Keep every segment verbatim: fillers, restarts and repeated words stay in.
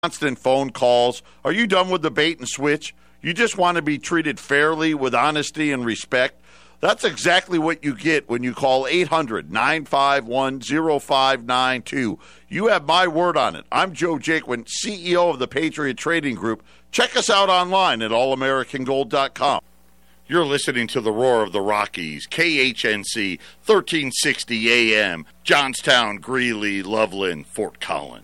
Constant phone calls. Are you done with the bait and switch? You just want to be treated fairly with honesty and respect? That's exactly what you get when you call eight hundred, nine five one, oh five nine two. You have my word on it. I'm Joe Jaquin, C E O of the Patriot Trading Group. Check us out online at all american gold dot com. You're listening to the Roar of the Rockies, K H N C, thirteen sixty A M, Johnstown, Greeley, Loveland, Fort Collins.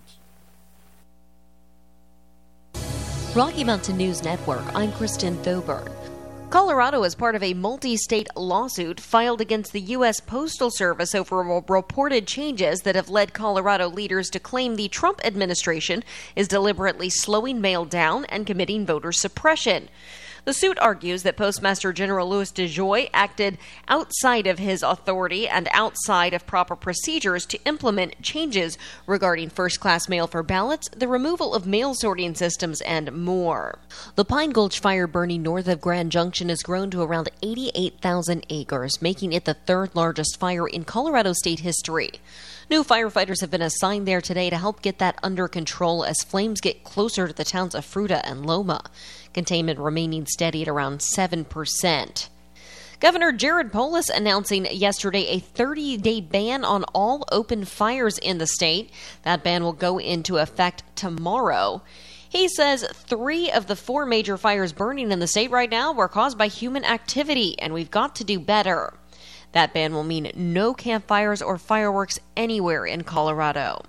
Rocky Mountain News Network, I'm Kristen Thoburn. Colorado is part of a multi-state lawsuit filed against the U S Postal Service over reported changes that have led Colorado leaders to claim the Trump administration is deliberately slowing mail down and committing voter suppression. The suit argues that Postmaster General Louis DeJoy acted outside of his authority and outside of proper procedures to implement changes regarding first-class mail for ballots, the removal of mail sorting systems, and more. The Pine Gulch fire burning north of Grand Junction has grown to around eighty-eight thousand acres, making it the third largest fire in Colorado state history. New firefighters have been assigned there today to help get that under control as flames get closer to the towns of Fruita and Loma. Containment remaining steady at around seven percent. Governor Jared Polis announcing yesterday a thirty-day ban on all open fires in the state. That ban will go into effect tomorrow. He says three of the four major fires burning in the state right now were caused by human activity, and we've got to do better. That ban will mean no campfires or fireworks anywhere in Colorado.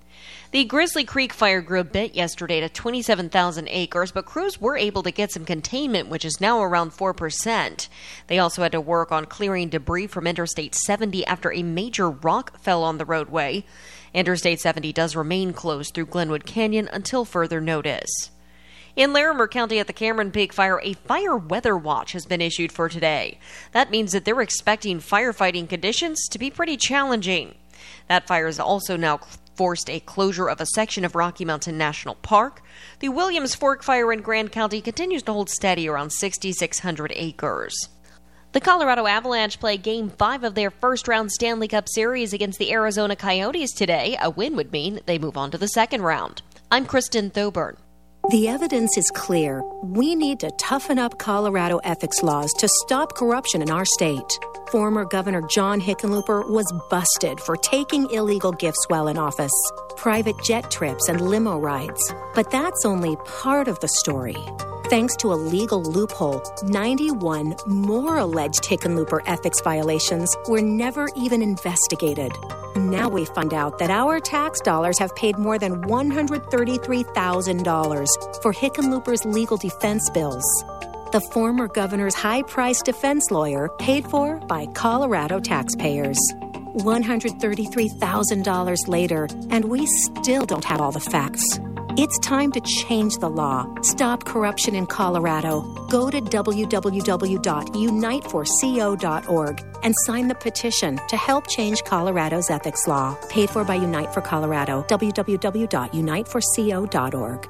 The Grizzly Creek fire grew a bit yesterday to twenty-seven thousand acres, but crews were able to get some containment, which is now around four percent. They also had to work on clearing debris from Interstate seventy after a major rock fell on the roadway. Interstate seventy does remain closed through Glenwood Canyon until further notice. In Larimer County at the Cameron Peak Fire, a fire weather watch has been issued for today. That means that they're expecting firefighting conditions to be pretty challenging. That fire is also now forced a closure of a section of Rocky Mountain National Park. The Williams Fork Fire in Grand County continues to hold steady around six thousand six hundred acres. The Colorado Avalanche play Game five of their first-round Stanley Cup Series against the Arizona Coyotes today. A win would mean they move on to the second round. I'm Kristen Thoburn. The evidence is clear. We need to toughen up Colorado ethics laws to stop corruption in our state. Former Governor John Hickenlooper was busted for taking illegal gifts while in office, private jet trips and limo rides. But that's only part of the story. Thanks to a legal loophole, ninety-one more alleged Hickenlooper ethics violations were never even investigated. Now we find out that our tax dollars have paid more than one hundred thirty-three thousand dollars for Hickenlooper's legal defense bills. The former governor's high-priced defense lawyer paid for by Colorado taxpayers. one hundred thirty-three thousand dollars later, and we still don't have all the facts. It's time to change the law. Stop corruption in Colorado. Go to w w w dot unite for co dot org and sign the petition to help change Colorado's ethics law. Paid for by Unite for Colorado. w w w dot unite for co dot org.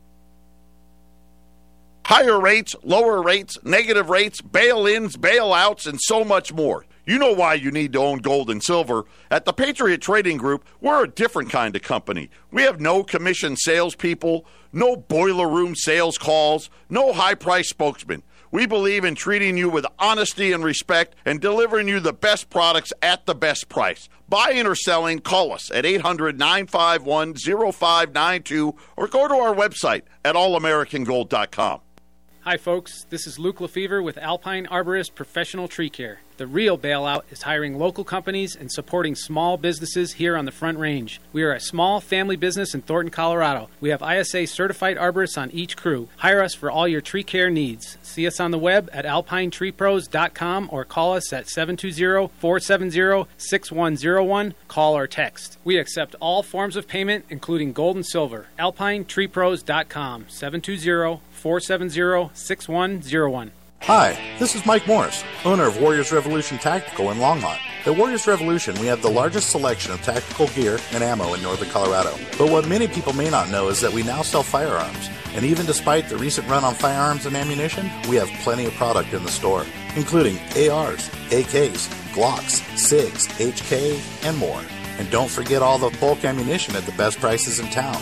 Higher rates, lower rates, negative rates, bail-ins, bailouts, and so much more. You know why you need to own gold and silver. At the Patriot Trading Group, we're a different kind of company. We have no commission salespeople, no boiler room sales calls, no high-price spokesmen. We believe in treating you with honesty and respect and delivering you the best products at the best price. Buying or selling, call us at eight hundred, nine five one, oh five nine two or go to our website at all american gold dot com. Hi folks, this is Luke Lefevre with Alpine Arborist Professional Tree Care. The real bailout is hiring local companies and supporting small businesses here on the Front Range. We are a small family business in Thornton, Colorado. We have I S A certified arborists on each crew. Hire us for all your tree care needs. See us on the web at alpine tree pros dot com or call us at seven two zero, four seven zero, six one zero one. Call or text. We accept all forms of payment, including gold and silver. alpine tree pros dot com, seven two zero, four seven zero, six one zero one. Hi, this is Mike Morris, owner of Warriors Revolution Tactical in Longmont. At Warriors Revolution, we have the largest selection of tactical gear and ammo in northern Colorado. But what many people may not know is that we now sell firearms. And even despite the recent run on firearms and ammunition, we have plenty of product in the store, including A Rs, A Ks, Glocks, SIGs, H K, and more. And don't forget all the bulk ammunition at the best prices in town.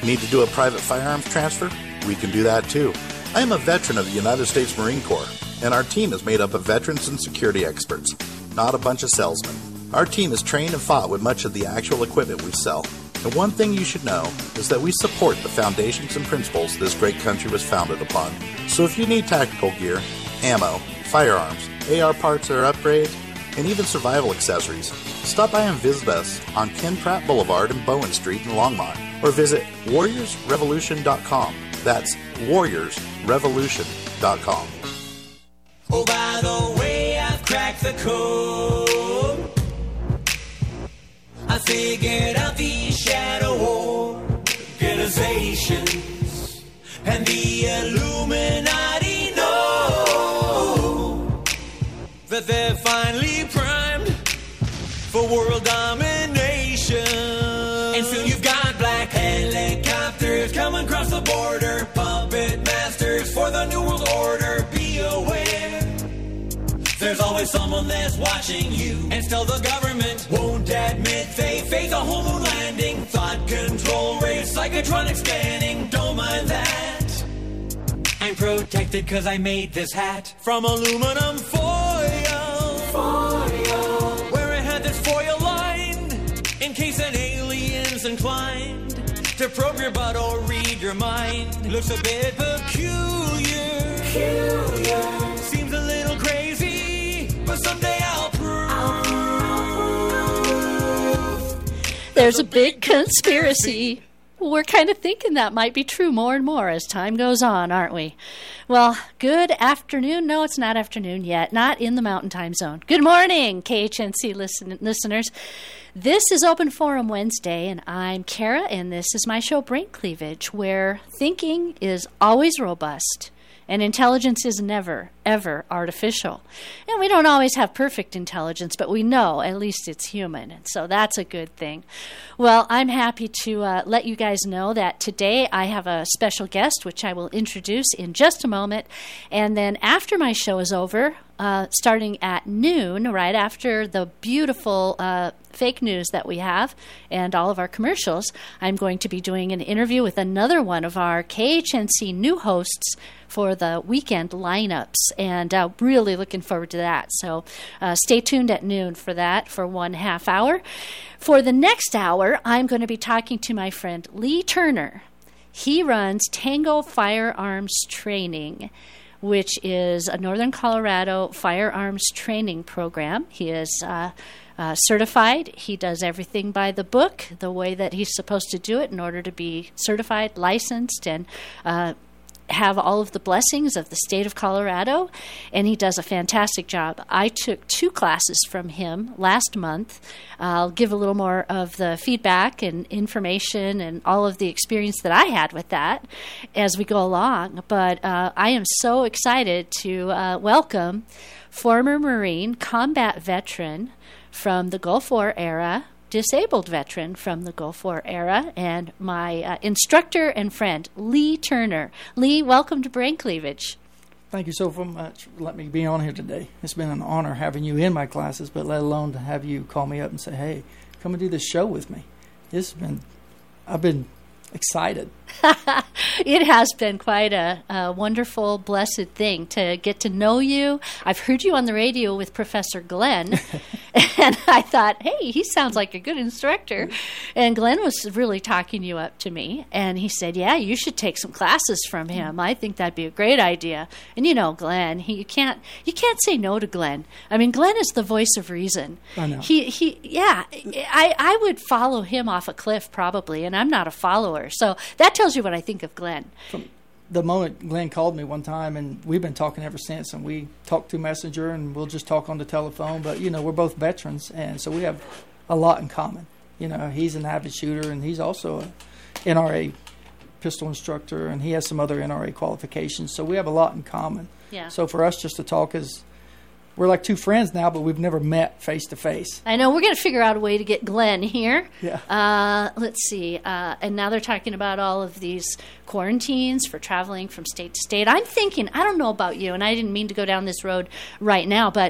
Need to do a private firearms transfer? We can do that too. I am a veteran of the United States Marine Corps, and our team is made up of veterans and security experts, not a bunch of salesmen. Our team is trained and fought with much of the actual equipment we sell. And one thing you should know is that we support the foundations and principles this great country was founded upon. So if you need tactical gear, ammo, firearms, A R parts or upgrades, and even survival accessories, stop by and visit us on Ken Pratt Boulevard and Bowen Street in Longmont, or visit warriors revolution dot com. That's warriors revolution dot com. Oh, by the way, I've cracked the code. I figured out these shadow organizations, and the Illuminati know that they're finally primed for world domination. And soon you've got black helicopters coming across the border, puppet masters for the New World Order. Be aware, there's always someone that's watching you, and still the government won't admit they face a whole moon landing. Thought control race, psychotronic scanning, don't mind that. I'm protected cause I made this hat from aluminum foil, foil, where it had this foil lined in case an alien's inclined to probe your butt or read your mind. Looks a bit peculiar, peculiar. Seems a little crazy, but someday I'll prove. I'll prove. There's a big conspiracy. We're kind of thinking that might be true more and more as time goes on, aren't we? Well, good afternoon. No, it's not afternoon yet. Not in the Mountain Time Zone. Good morning, K H N C listen- listeners. This is Open Forum Wednesday, and I'm Kara, and this is my show, Brain Cleavage, where thinking is always robust, and intelligence is never, ever artificial. And we don't always have perfect intelligence, but we know at least it's human, and so that's a good thing. Well, I'm happy to uh, let you guys know that today I have a special guest, which I will introduce in just a moment. And then after my show is over, uh, starting at noon, right after the beautiful uh, fake news that we have and all of our commercials, I'm going to be doing an interview with another one of our K H N C new hosts for the weekend lineups, and uh, really looking forward to that. So uh, stay tuned at noon for that for one half hour. For the next hour, I'm going to be talking to my friend Lee Turner. He runs Tango Firearms Training, which is a Northern Colorado firearms training program. He is uh, uh, certified. He does everything by the book, the way that he's supposed to do it in order to be certified, licensed, and uh, have all of the blessings of the state of Colorado, and he does a fantastic job. I took two classes from him last month. I'll give a little more of the feedback and information and all of the experience that I had with that as we go along, but uh, I am so excited to uh, welcome former Marine combat veteran from the Gulf War era, disabled veteran from the Gulf War era, and my uh, instructor and friend, Lee Turner. Lee, welcome to Brain Cleavage. Thank you so much for letting me be on here today. It's been an honor having you in my classes, but let alone to have you call me up and say, hey, come and do this show with me. It's been, I've been excited. It has been quite a, a wonderful, blessed thing to get to know you. I've heard you on the radio with Professor Glenn, and I thought, hey, he sounds like a good instructor. And Glenn was really talking you up to me, and he said, yeah, you should take some classes from him. I think that'd be a great idea. And you know, Glenn, he, you can't you can't say no to Glenn. I mean, Glenn is the voice of reason. I know. He, he yeah, I, I would follow him off a cliff probably, and I'm not a follower. So that tells you what I think of Glenn. From the moment Glenn called me one time, and we've been talking ever since, and we talk through Messenger, and we'll just talk on the telephone. But, you know, we're both veterans, and so we have a lot in common. You know, he's an avid shooter, and he's also a N R A pistol instructor, and he has some other N R A qualifications. So we have a lot in common. Yeah. So for us just to talk is, we're like two friends now, but we've never met face to face. I know. We're going to figure out a way to get Glenn here. Yeah. Uh, let's see. Uh, and now they're talking about all of these quarantines for traveling from state to state. I'm thinking, I don't know about you, and I didn't mean to go down this road right now, but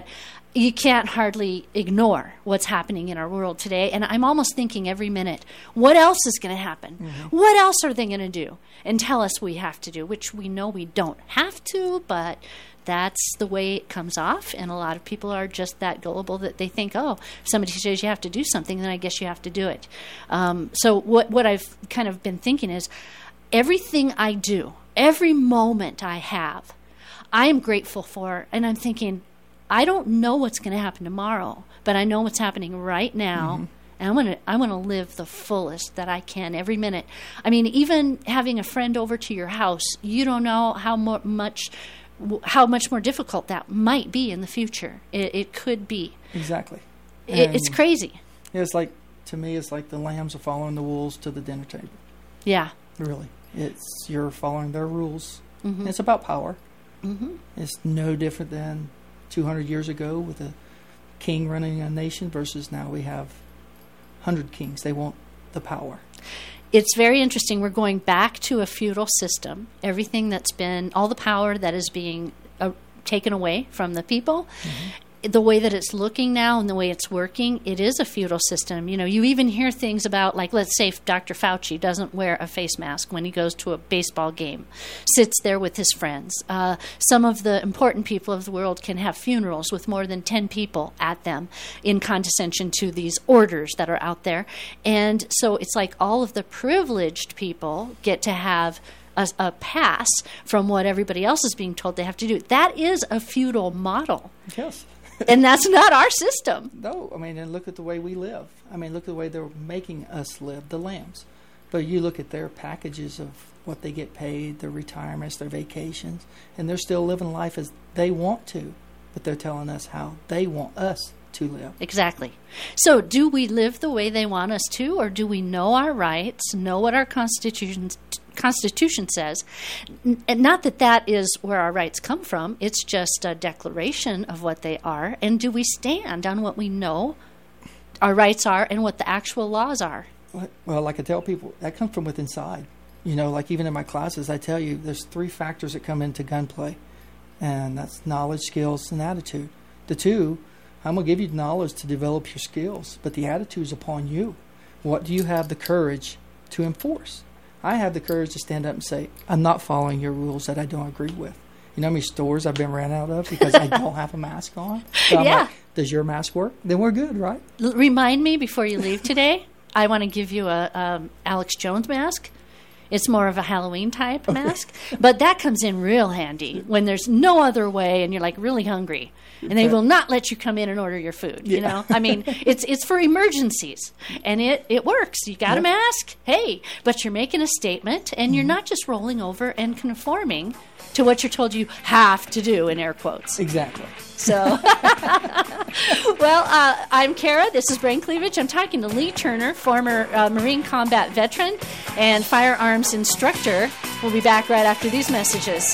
you can't hardly ignore what's happening in our world today. And I'm almost thinking every minute, what else is going to happen? Mm-hmm. What else are they going to do and tell us we have to do, which we know we don't have to, but that's the way it comes off. And a lot of people are just that gullible that they think, oh, if somebody says you have to do something, then I guess you have to do it. Um, so what, what I've kind of been thinking is everything I do, every moment I have, I am grateful for. And I'm thinking, I don't know what's going to happen tomorrow, but I know what's happening right now. Mm-hmm. And I want to I want to live the fullest that I can every minute. I mean, even having a friend over to your house, you don't know how mo- much how much more difficult that might be in the future. It, it could be. Exactly. It, it's crazy. It's like, to me, it's like the lambs are following the wolves to the dinner table. Yeah. Really. It's you're following their rules. Mm-hmm. It's about power. Mm-hmm. It's no different than two hundred years ago with a king running a nation versus now we have one hundred kings. They want the power. It's very interesting. We're going back to a feudal system. Everything that's been, all the power that is being uh, taken away from the people. Mm-hmm. The way that it's looking now and the way it's working, it is a feudal system. You know, you even hear things about, like, let's say if Doctor Fauci doesn't wear a face mask when he goes to a baseball game, sits there with his friends. Uh, some of the important people of the world can have funerals with more than ten people at them in condescension to these orders that are out there. And so it's like all of the privileged people get to have a, a pass from what everybody else is being told they have to do. That is a feudal model. Yes. And that's not our system. No, I mean, and look at the way we live. I mean, look at the way they're making us live, the lambs. But you look at their packages of what they get paid, their retirements, their vacations, and they're still living life as they want to, but they're telling us how they want us to live. Exactly. So do we live the way they want us to, or do we know our rights, know what our Constitution Constitution says? And not that that is where our rights come from. It's just a declaration of what they are. And do we stand on what we know our rights are and what the actual laws are? Well, like I tell people, that comes from within inside. You know, like even in my classes, I tell you there's three factors that come into gunplay, and that's knowledge, skills, and attitude. The two, I'm going to give you knowledge to develop your skills, but the attitude is upon you. What do you have the courage to enforce? I have the courage to stand up and say, I'm not following your rules that I don't agree with. You know how many stores I've been ran out of because I don't have a mask on? So I'm yeah. like, does your mask work? Then we're good, right? L- remind me before you leave today. I want to give you a um, Alex Jones mask. It's more of a Halloween type mask, but that comes in real handy when there's no other way and you're like really hungry, and they will not let you come in and order your food. You Yeah. know, I mean, it's it's for emergencies, and it it works. You got Yeah. a mask, hey, but you're making a statement, and you're not just rolling over and conforming to what you're told you have to do in air quotes. Exactly. So, well, uh, I'm Kara. This is Brain Cleavage. I'm talking to Lee Turner, former uh, Marine combat veteran and firearms instructor. We'll be back right after these messages.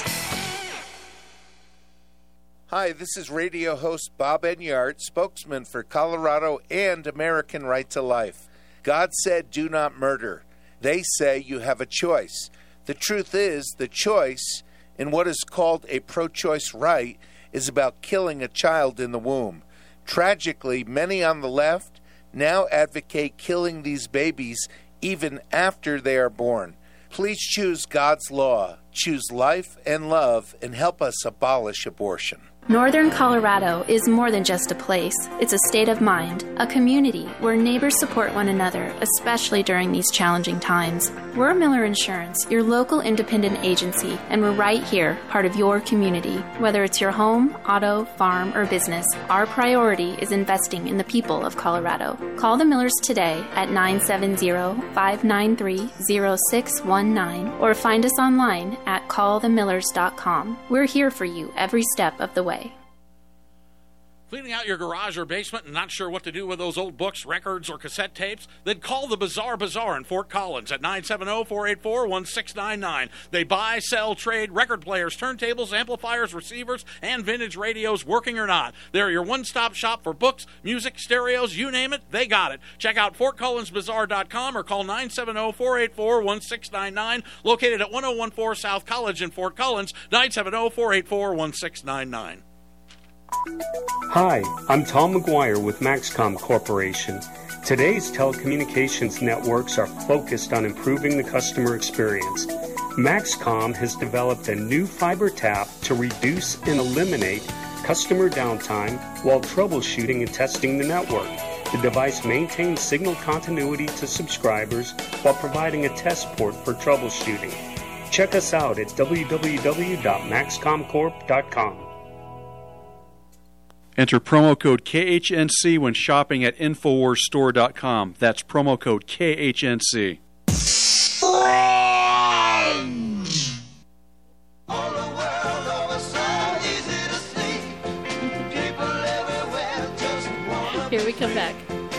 Hi, this is radio host Bob Enyart, spokesman for Colorado and American Right to Life. God said, do not murder. They say you have a choice. The truth is, the choice in what is called a pro-choice right is about killing a child in the womb. Tragically, many on the left now advocate killing these babies even after they are born. Please choose God's law, choose life and love, and help us abolish abortion. Northern Colorado is more than just a place. It's a state of mind, a community where neighbors support one another, especially during these challenging times. We're Miller Insurance, your local independent agency, and we're right here, part of your community. Whether it's your home, auto, farm, or business, our priority is investing in the people of Colorado. Call the Millers today at nine seven zero, five nine three, zero six one nine or find us online at call the millers dot com. We're here for you every step of the way. Cleaning out your garage or basement and not sure what to do with those old books, records, or cassette tapes? Then call the Bizarre Bazaar in Fort Collins at nine seven zero, four eight four, one six nine nine. They buy, sell, trade record players, turntables, amplifiers, receivers, and vintage radios, working or not. They're your one-stop shop for books, music, stereos, you name it, they got it. Check out fort collins bazaar dot com or call nine seven zero, four eight four, one six nine nine. Located at one oh one four South College in Fort Collins, nine seven zero, four eight four, one six nine nine. Hi, I'm Tom McGuire with Maxcom Corporation. Today's telecommunications networks are focused on improving the customer experience. Maxcom has developed a new fiber tap to reduce and eliminate customer downtime while troubleshooting and testing the network. The device maintains signal continuity to subscribers while providing a test port for troubleshooting. Check us out at w w w dot maxcom corp dot com. Enter promo code K H N C when shopping at infowars store dot com. That's promo code K H N C. Here we come back.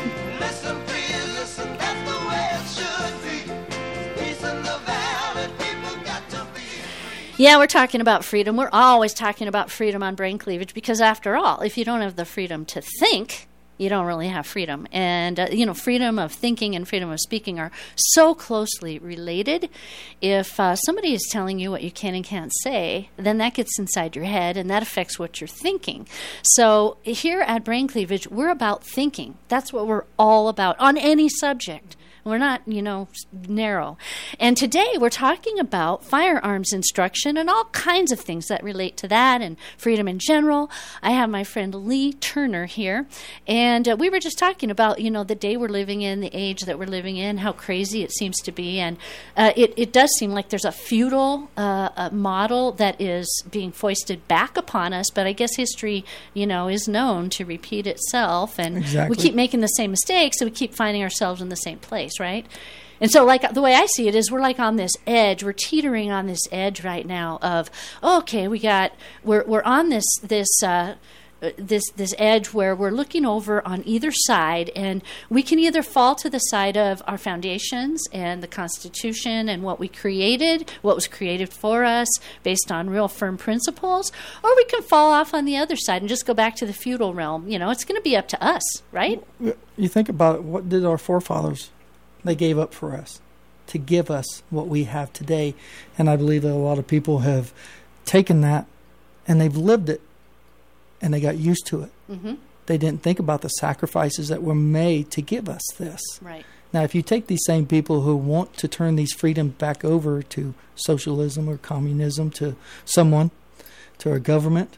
Yeah, we're talking about freedom. We're always talking about freedom on Brain Cleavage because, after all, if you don't have the freedom to think, you don't really have freedom. And, uh, you know, freedom of thinking and freedom of speaking are so closely related. If uh, somebody is telling you what you can and can't say, then that gets inside your head and that affects what you're thinking. So here at Brain Cleavage, we're about thinking. That's what we're all about on any subject. We're not, you know, narrow. And today we're talking about firearms instruction and all kinds of things that relate to that and freedom in general. I have my friend Lee Turner here, and uh, we were just talking about, you know, the day we're living in, the age that we're living in, how crazy it seems to be. And uh, it, it does seem like there's a feudal uh, a model that is being foisted back upon us, but I guess history, you know, is known to repeat itself. And Exactly. we keep making the same mistakes, so we keep finding ourselves in the same place. Right? And so, like, the way I see it is we're like on this edge. We're teetering on this edge right now of, okay, we got, we're we're on this, this, uh, this, this edge where we're looking over on either side, and we can either fall to the side of our foundations and the Constitution and what we created, what was created for us based on real firm principles, or we can fall off on the other side and just go back to the feudal realm. You know, it's going to be up to us, right? You think about it, what did our forefathers, they gave up for us to give us what we have today. And I believe that a lot of people have taken that and they've lived it and they got used to it. Mm-hmm. They didn't think about the sacrifices that were made to give us this. Right. Now, if you take these same people who want to turn these freedoms back over to socialism or communism, to someone, to a government,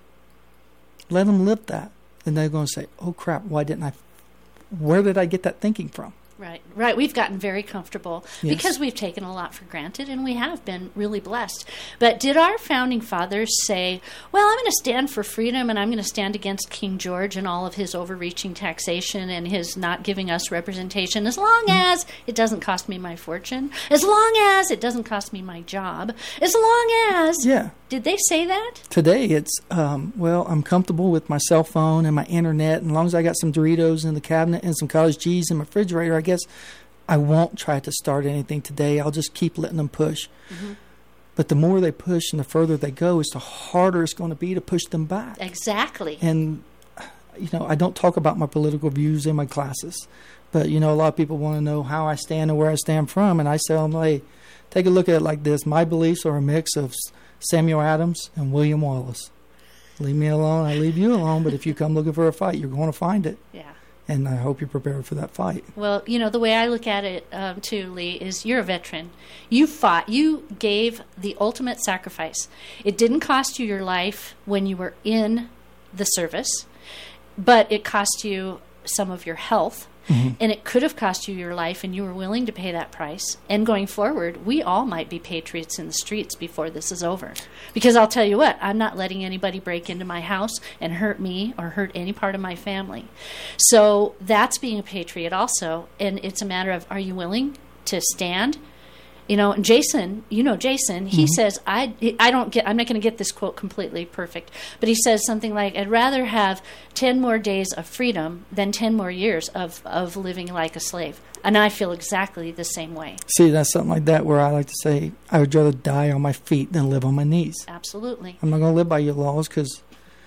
let them live that. And they're going to say, oh, crap, why didn't I, where did I get that thinking from? Right, right. We've gotten very comfortable Yes. because we've taken a lot for granted, and we have been really blessed. But did our founding fathers say, well, I'm going to stand for freedom, and I'm going to stand against King George and all of his overreaching taxation and his not giving us representation, as long as it doesn't cost me my fortune, as long as it doesn't cost me my job, as long as... Yeah. Did they say that? Today it's, um, well, I'm comfortable with my cell phone and my internet, and as long as I got some Doritos in the cabinet and some cottage cheese in my refrigerator, I guess I won't try to start anything today. I'll just keep letting them push. Mm-hmm. But the more they push and the further they go, is the harder it's going to be to push them back. Exactly. And, you know, I don't talk about my political views in my classes, but, you know, a lot of people want to know how I stand and where I stand from, and I tell them, hey, take a look at it like this. My beliefs are a mix of Samuel Adams and William Wallace. Leave me alone, I leave you alone, but if you come looking for a fight, you're going to find it. Yeah. And I hope you're prepared for that fight. Well, you know, the way I look at it, um, too, Lee, is you're a veteran. You fought. You gave the ultimate sacrifice. It didn't cost you your life when you were in the service, but it cost you some of your health. Mm-hmm. And it could have cost you your life, and you were willing to pay that price. And going forward, we all might be patriots in the streets before this is over. Because I'll tell you what, I'm not letting anybody break into my house and hurt me or hurt any part of my family. So that's being a patriot also. And it's a matter of, are you willing to stand? You know, and Jason, you know Jason, he mm-hmm. says, I, I don't get, I'm not going to get this quote completely perfect, but he says something like, I'd rather have ten more days of freedom than ten more years of, of living like a slave. And I feel exactly the same way. See, that's something like that where I like to say, I would rather die on my feet than live on my knees. Absolutely. I'm not going to live by your laws because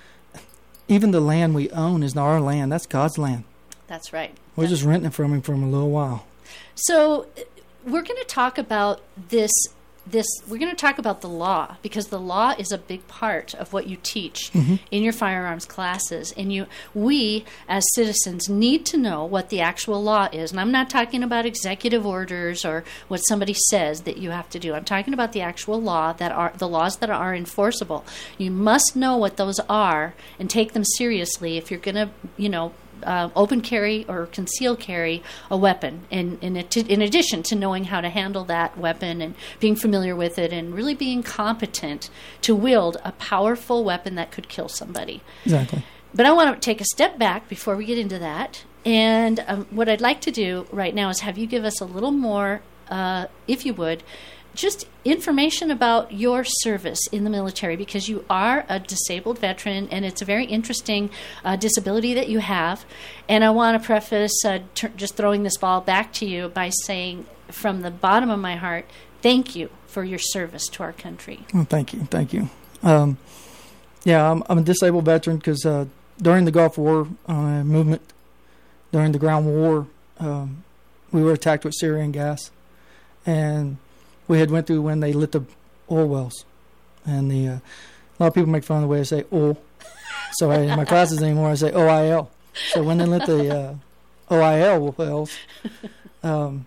even the land we own is not our land. That's God's land. That's right. We're that's just renting it from him for a little while. So we're going to talk about this this, we're going to talk about the law, because the law is a big part of what you teach Mm-hmm. in your firearms classes. And you, we, as citizens, need to know what the actual law is. And I'm not talking about executive orders or what somebody says that you have to do. I'm talking about the actual law that are the laws that are enforceable. You must know what those are and take them seriously if you're going to, you know, Uh, open carry or conceal carry a weapon, and in, in, in addition to knowing how to handle that weapon and being familiar with it and really being competent to wield a powerful weapon that could kill somebody. Exactly. But I want to take a step back before we get into that. And um, what I'd like to do right now is have you give us a little more, uh, if you would, just information about your service in the military, because you are a disabled veteran, and it's a very interesting uh, disability that you have. And I want to preface uh, t- just throwing this ball back to you by saying, from the bottom of my heart, thank you for your service to our country. Well, thank you, thank you. Um, yeah, I'm, I'm a disabled veteran because uh, during the Gulf War uh, movement, during the ground war, um, we were attacked with Syrian gas, and we had went through when they lit the oil wells. And the uh, a lot of people make fun of the way I say oil. So I, in my classes anymore, I say O I L. So when they lit the uh, O I L wells, um,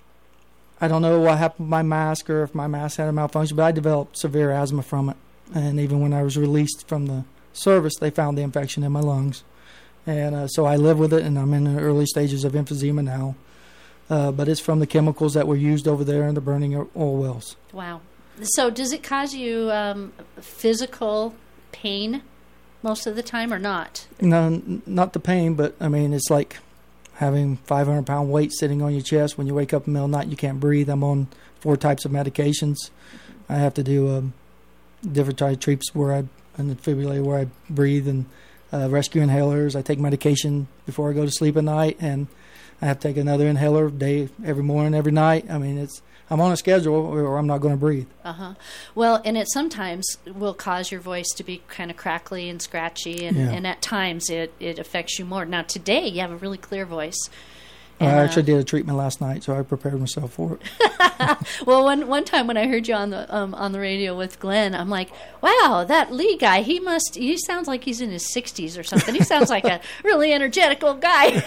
I don't know what happened with my mask or if my mask had a malfunction, but I developed severe asthma from it. And even when I was released from the service, they found the infection in my lungs. And uh, so I live with it, and I'm in the early stages of emphysema now. Uh, but it's from the chemicals that were used over there in the burning oil wells. Wow. So does it cause you um, physical pain most of the time or not? No, n- not the pain, but, I mean, it's like having five hundred pound weight sitting on your chest. When you wake up in the middle of the night, you can't breathe. I'm on four types of medications. I have to do um, different type of treats where I, and the defibrillator where I breathe, and uh, rescue inhalers. I take medication before I go to sleep at night, and I have to take another inhaler day every morning, every night. I mean, it's I'm on a schedule or I'm not going to breathe. Uh-huh. Well, and it sometimes will cause your voice to be kind of crackly and scratchy, and, Yeah. and at times it, it affects you more. Now, today you have a really clear voice. I And, uh, actually did a treatment last night, so I prepared myself for it. Well, one one time when I heard you on the um, on the radio with Glenn, I'm like, wow, that Lee guy, he must, he sounds like he's in his sixties or something. He sounds like a really energetic old guy.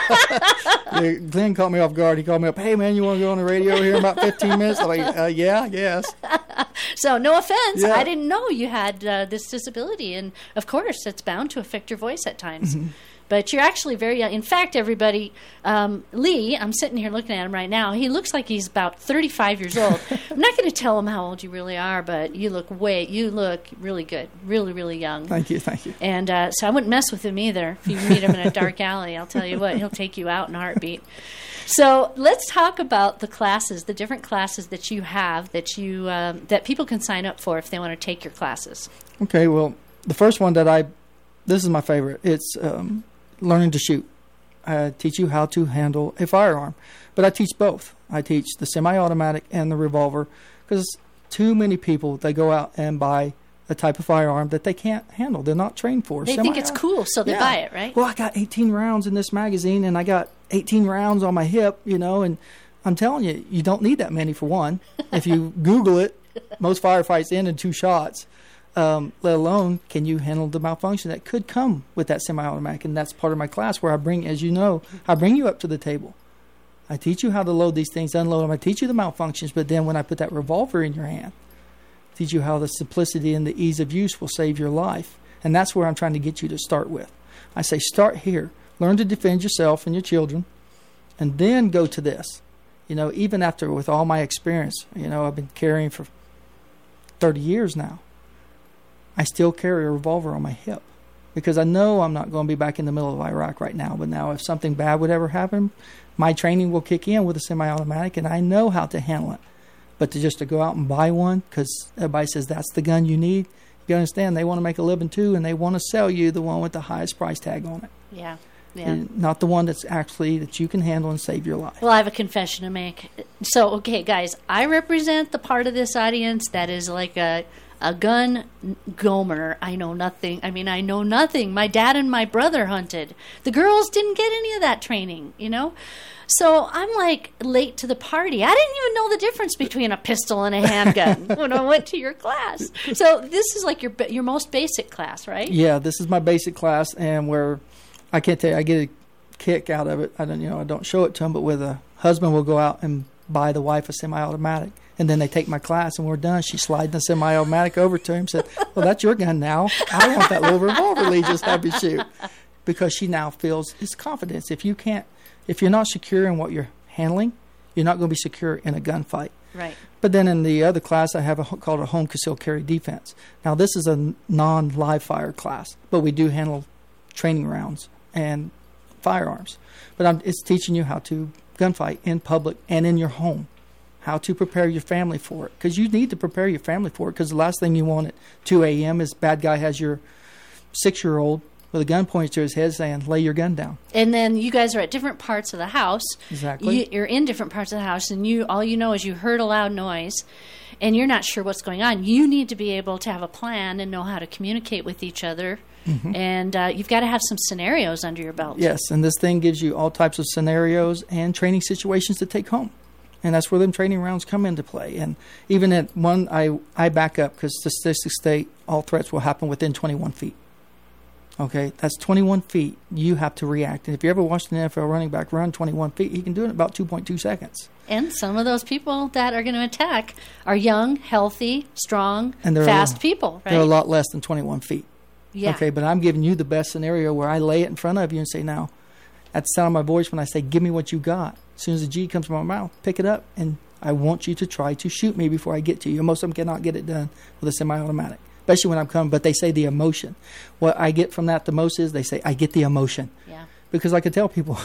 Yeah, Glenn caught me off guard. He called me up, hey, man, you want to go on the radio here in about fifteen minutes? I'm like, uh, yeah, I guess. So, no offense, Yeah. I didn't know you had uh, this disability, and of course, it's bound to affect your voice at times. Mhm. But you're actually very young. In fact, everybody, um, Lee, I'm sitting here looking at him right now. He looks like he's about thirty-five years old. I'm not going to tell him how old you really are, but you look way, you look really good, really, really young. Thank you, thank you. And uh, so I wouldn't mess with him either. If you meet him in a dark alley, I'll tell you what, he'll take you out in a heartbeat. So let's talk about the classes, the different classes that you have that you um, that people can sign up for if they want to take your classes. Okay, well, the first one that I, this is my favorite. It's um, learning to shoot. I teach you how to handle a firearm, but I teach both. I teach the semi-automatic and the revolver, because too many people, they go out and buy a type of firearm that they can't handle. They're not trained for. They Semi- think it's cool, so they Yeah. buy it, right? Well, I got eighteen rounds in this magazine, and I got eighteen rounds on my hip, you know, and I'm telling you, you don't need that many for one. If you Google it, most firefights end in two shots, um, let alone can you handle the malfunction that could come with that semi-automatic. And that's part of my class where I bring, as you know, I bring you up to the table. I teach you how to load these things, unload them. I teach you the malfunctions, but then when I put that revolver in your hand, I teach you how the simplicity and the ease of use will save your life. And that's where I'm trying to get you to start with. I say start here. Learn to defend yourself and your children, and then go to this. You know, even after, with all my experience, you know, I've been carrying for thirty years now. I still carry a revolver on my hip because I know I'm not going to be back in the middle of Iraq right now. But now if something bad would ever happen, my training will kick in with a semi-automatic, and I know how to handle it. But to just to go out and buy one because everybody says that's the gun you need, you understand, they want to make a living too, and they want to sell you the one with the highest price tag on it. Yeah. Yeah. And not the one that's actually that you can handle and save your life. Well, I have a confession to make. So, okay, guys, I represent the part of this audience that is like a a gun gomer. I know nothing. I mean, I know nothing. My dad and my brother hunted. The girls didn't get any of that training, you know? So I'm like late to the party. I didn't even know the difference between a pistol and a handgun when I went to your class. So this is like your your most basic class, right? Yeah, this is my basic class, and where I can't tell you, I get a kick out of it. I don't, you know, I don't show it to them, but where the husband will go out and buy the wife a semi-automatic, and then they take my class, and we're done. She slides the semi-automatic over to him, and said, "Well, that's your gun now. I want that little revolver Lee just had me shoot," because she now feels it's confidence. If you can't, if you're not secure in what you're handling, you're not going to be secure in a gunfight. Right. But then in the other class, I have a called a home concealed carry defense. Now this is a non-live fire class, but we do handle training rounds and firearms. But I'm, it's teaching you how to gunfight in public and in your home, how to prepare your family for it, because you need to prepare your family for it, because the last thing you want at two a.m. is bad guy has your six-year-old with a gun pointed to his head saying, lay your gun down. And then you guys are at different parts of the house. Exactly. You, you're in different parts of the house, and you all you know is you heard a loud noise, and you're not sure what's going on. You need to be able to have a plan and know how to communicate with each other. Mm-hmm. And uh, you've got to have some scenarios under your belt. Yes, and this thing gives you all types of scenarios and training situations to take home. And that's where them training rounds come into play. And even at one, I, I back up because statistics state all threats will happen within twenty-one feet. Okay, that's twenty-one feet. You have to react. And if you ever watched an N F L running back run twenty-one feet, he can do it in about two point two seconds. And some of those people that are going to attack are young, healthy, strong, and fast a, people, right? They're a lot less than twenty-one feet. Yeah. Okay, but I'm giving you the best scenario where I lay it in front of you and say, now, at the sound of my voice when I say, give me what you got. As soon as the G comes from my mouth, pick it up, and I want you to try to shoot me before I get to you. Most of them cannot get it done with a semi-automatic, especially when I'm coming, but they say the emotion. What I get from that the most is they say, I get the emotion. Yeah. Because I can tell people,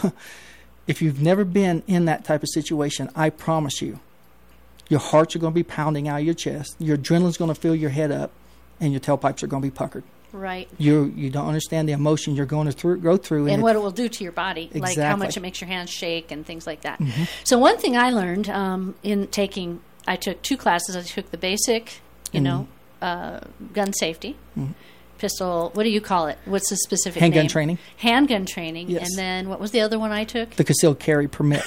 if you've never been in that type of situation, I promise you, your hearts are going to be pounding out of your chest, your adrenaline's going to fill your head up, and your tailpipes are going to be puckered. Right. You you don't understand the emotion you're going to through, go through. And, and what it will do to your body, exactly. like how much it makes your hands shake and things like that. Mm-hmm. So one thing I learned um, in taking, I took two classes. I took the basic, you mm-hmm. know, uh, gun safety, mm-hmm. pistol, what do you call it? What's the specific Handgun name? training. Handgun training. Yes. And then what was the other one I took? The concealed carry permit.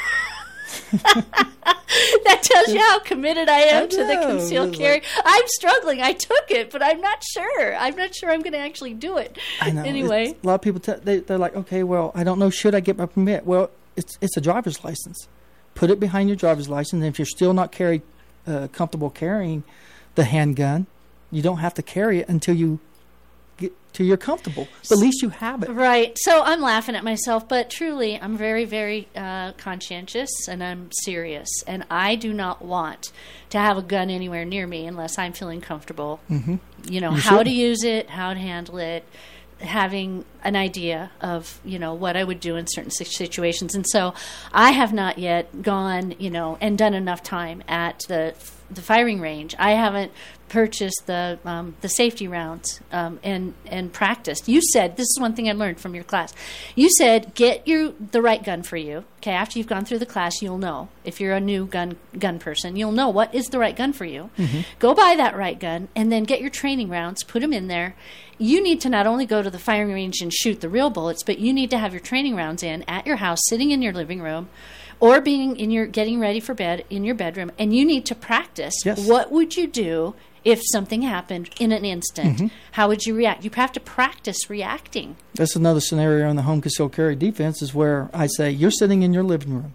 That tells you how committed I am I to the know. concealed carry. Like, I'm struggling. I took it, but I'm not sure. I'm not sure I'm going to actually do it. I know. Anyway. It's, a lot of people, t- they, they're like, okay, well, I don't know. Should I get my permit? Well, it's it's a driver's license. Put it behind your driver's license. And if you're still not carry, uh, comfortable carrying the handgun, you don't have to carry it until you get till you're comfortable. But at least you have it. Right. So I'm laughing at myself, but truly, I'm very, very uh, conscientious, and I'm serious. And I do not want to have a gun anywhere near me unless I'm feeling comfortable. Mm-hmm. You know, you how should. to use it, how to handle it, having an idea of, you know, what I would do in certain situations. And so I have not yet gone, you know, and done enough time at the the firing range. I haven't purchased the um, the safety rounds um, and and practiced. You said, this is one thing I learned from your class. You said get you the right gun for you. Okay, after you've gone through the class, you'll know. If you're a new gun gun person, you'll know what is the right gun for you. Mm-hmm. Go buy that right gun, and then get your training rounds, put them in there. You need to not only go to the firing range and shoot the real bullets, but you need to have your training rounds in at your house, sitting in your living room, or being in your getting ready for bed in your bedroom, and you need to practice. Yes. What would you do if something happened in an instant? Mm-hmm. How would you react? You have to practice reacting. That's another scenario in the home concealed carry defense is where I say you're sitting in your living room.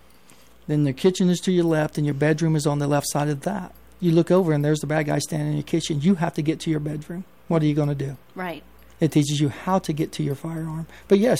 Then the kitchen is to your left and your bedroom is on the left side of that. You look over and there's the bad guy standing in your kitchen. You have to get to your bedroom. What are you going to do? Right. It teaches you how to get to your firearm. But yes,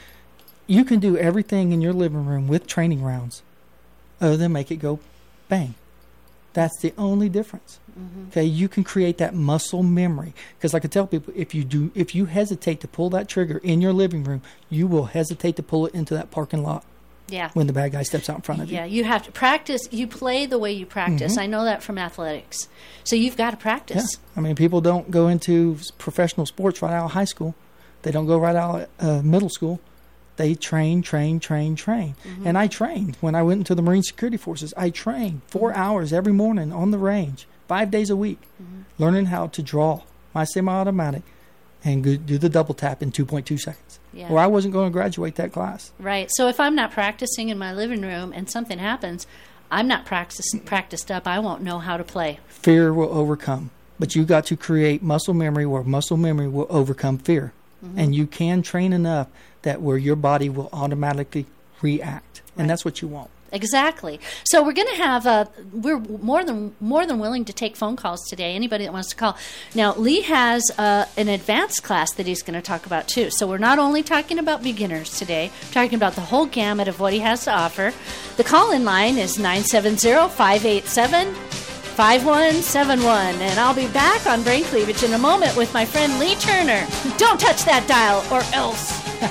you can do everything in your living room with training rounds other than make it go bang. That's the only difference. Mm-hmm. Okay, you can create that muscle memory. Because like I tell people, if you do, if you hesitate to pull that trigger in your living room, you will hesitate to pull it into that parking lot. Yeah. When the bad guy steps out in front of you. Yeah, you have to practice. You play the way you practice. Mm-hmm. I know that from athletics. So you've got to practice. Yeah. I mean, people don't go into professional sports right out of high school. They don't go right out of uh, middle school. They train, train, train, train. Mm-hmm. And I trained. When I went into the Marine Security Forces, I trained four mm-hmm. hours every morning on the range, five days a week, mm-hmm. learning how to draw my semi-automatic and go, do the double tap in two point two seconds. Yeah. Or I wasn't going to graduate that class. Right. So if I'm not practicing in my living room and something happens, I'm not practice, practiced up. I won't know how to play. Fear will overcome. But you got to create muscle memory where muscle memory will overcome fear. Mm-hmm. And you can train enough that where your body will automatically react. Right. And that's what you want. Exactly. So we're going to have a, we're more than more than willing to take phone calls today, anybody that wants to call. Now, Lee has uh, an advanced class that he's going to talk about, too. So we're not only talking about beginners today, we're talking about the whole gamut of what he has to offer. The call-in line is nine seven zero, five eight seven, five one seven one. And I'll be back on Brain Cleavage in a moment with my friend Lee Turner. Don't touch that dial or else.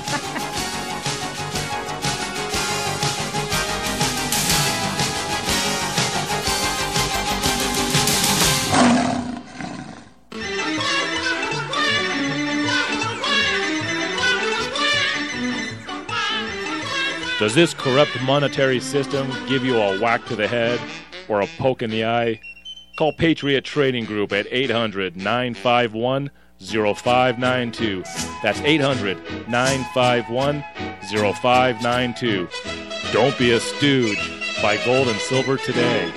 Does this corrupt monetary system give you a whack to the head or a poke in the eye? Call Patriot Trading Group at eight hundred, nine five one, zero five nine two. That's eight hundred, nine five one, zero five nine two. Don't be a stooge. Buy gold and silver today.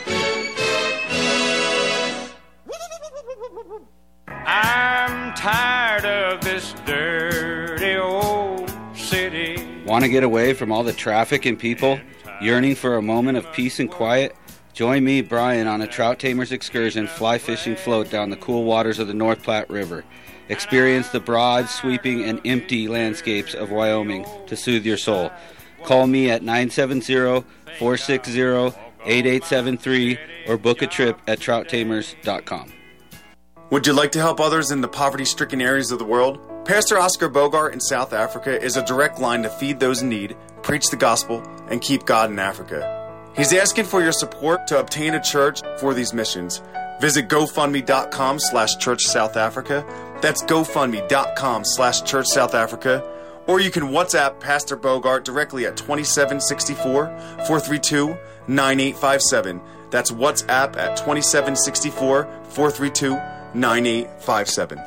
I'm tired of this dirty old city. Want to get away from all the traffic and people? Yearning for a moment of peace and quiet? Join me, Brian, on a Trout Tamers excursion fly fishing float down the cool waters of the North Platte River. Experience the broad, sweeping, and empty landscapes of Wyoming to soothe your soul. Call me at nine seven zero, four six zero, eight eight seven three or book a trip at trout tamers dot com. Would you like to help others in the poverty-stricken areas of the world? Pastor Oscar Bogart in South Africa is a direct line to feed those in need, preach the gospel, and keep God in Africa. He's asking for your support to obtain a church for these missions. Visit GoFundMe.com slash Church South Africa. That's GoFundMe.com slash Church South Africa. Or you can WhatsApp Pastor Bogart directly at twenty-seven sixty-four, four three two, nine eight five seven. That's WhatsApp at twenty-seven sixty-four, four three two, nine eight five seven.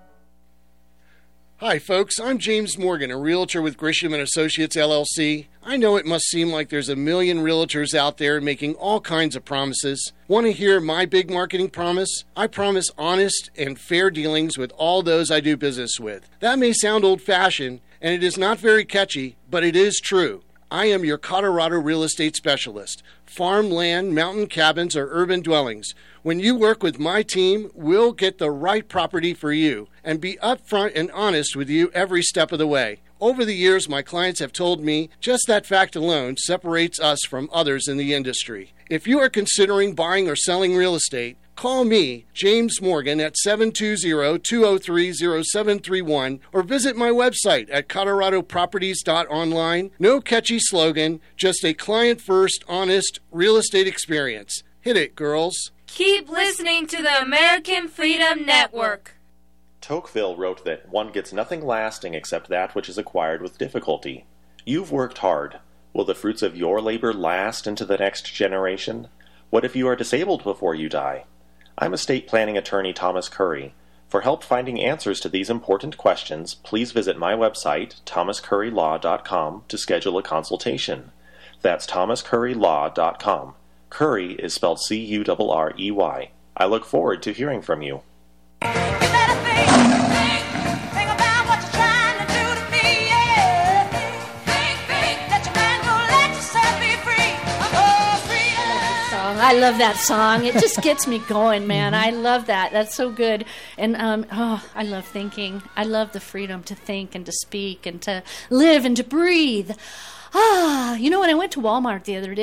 Hi, folks. I'm James Morgan, a realtor with Grisham and Associates, L L C. I know it must seem like there's a million realtors out there making all kinds of promises. Want to hear my big marketing promise? I promise honest and fair dealings with all those I do business with. That may sound old-fashioned, and it is not very catchy, but it is true. I am your Colorado real estate specialist. Farmland, mountain cabins, or urban dwellings. When you work with my team, we'll get the right property for you and be upfront and honest with you every step of the way. Over the years, my clients have told me just that fact alone separates us from others in the industry. If you are considering buying or selling real estate, call me, James Morgan, at seven two zero, two zero three, zero seven three one or visit my website at colorado properties dot online. No catchy slogan, just a client-first, honest real estate experience. Hit it, girls. Keep listening to the American Freedom Network. Tocqueville wrote that one gets nothing lasting except that which is acquired with difficulty. You've worked hard. Will the fruits of your labor last into the next generation? What if you are disabled before you die? I'm estate planning attorney Thomas Curry. For help finding answers to these important questions, please visit my website, thomas curry law dot com, to schedule a consultation. That's thomas curry law dot com. Curry is spelled C U R R E Y. I look forward to hearing from you. I love that song. It just gets me going, man. I love that. That's so good. And, um, oh, I love thinking. I love the freedom to think and to speak and to live and to breathe. Ah, you know, when I went to Walmart the other day,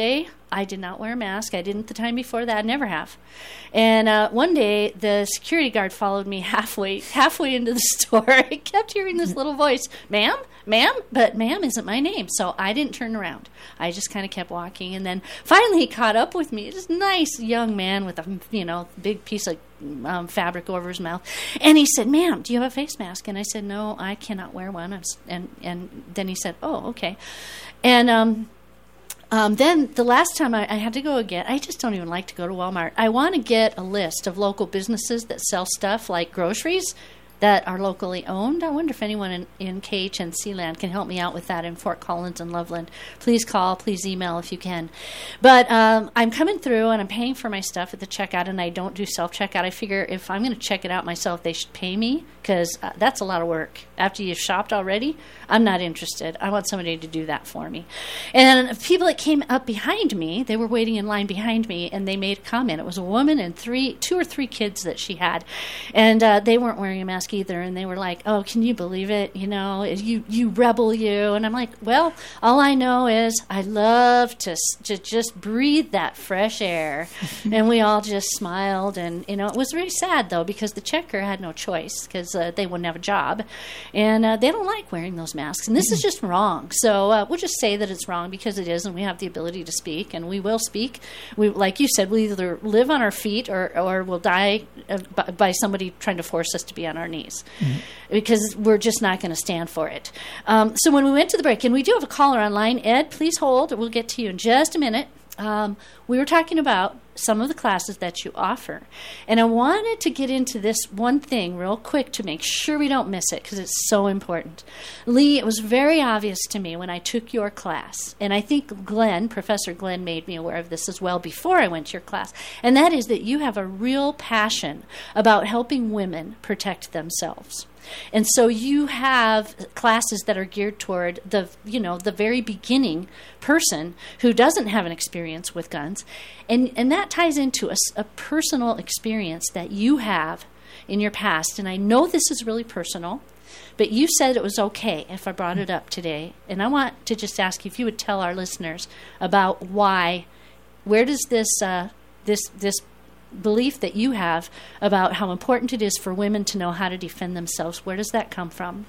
I did not wear a mask. I didn't the time before that. I never have. And uh, one day, the security guard followed me halfway halfway into the store. I kept hearing this little voice, ma'am, ma'am, but ma'am isn't my name. So I didn't turn around. I just kind of kept walking. And then finally he caught up with me. This nice young man with a, you know, big piece of um, fabric over his mouth. And he said, ma'am, do you have a face mask? And I said, no, I cannot wear one. I'm, and, and then he said, oh, okay. And um, um, then the last time I, I had to go again, I just don't even like to go to Walmart. I want to get a list of local businesses that sell stuff like groceries that are locally owned. I wonder if anyone in, in K H N C land can help me out with that in Fort Collins and Loveland. Please call, please email if you can. But um, I'm coming through and I'm paying for my stuff at the checkout, and I don't do self-checkout. I figure if I'm going to check it out myself, they should pay me, because uh, that's a lot of work. After you've shopped already, I'm not interested. I want somebody to do that for me. And people that came up behind me, they were waiting in line behind me, and they made a comment. It was a woman and three, two or three kids that she had, and uh, they weren't wearing a mask either, and they were like, oh, can you believe it? You know, you you rebel, you. And I'm like, well, all I know is I love to, to just breathe that fresh air. And we all just smiled, and, you know, it was really sad, though, because the checker had no choice, because uh, they wouldn't have a job, and uh, they don't like wearing those masks, and this is just wrong. So uh, we'll just say that it's wrong, because it is, and we have the ability to speak, and we will speak. We, like you said, we'll either live on our feet or, or we'll die uh, by, by somebody trying to force us to be on our knees. Mm-hmm. Because we're just not going to stand for it. Um, so when we went to the break, and we do have a caller online. Ed, please hold. We'll get to you in just a minute. Um, we were talking about some of the classes that you offer. And I wanted to get into this one thing real quick to make sure we don't miss it, because it's so important. Lee, it was very obvious to me when I took your class, and I think Glenn, Professor Glenn, made me aware of this as well before I went to your class, and that is that you have a real passion about helping women protect themselves. And so you have classes that are geared toward the, you know, the very beginning person who doesn't have an experience with guns. And, and that ties into a, a personal experience that you have in your past. And I know this is really personal, but you said it was okay if I brought it up today. And I want to just ask you if you would tell our listeners about why, where does this, uh, this, this belief that you have about how important it is for women to know how to defend themselves, where does that come from?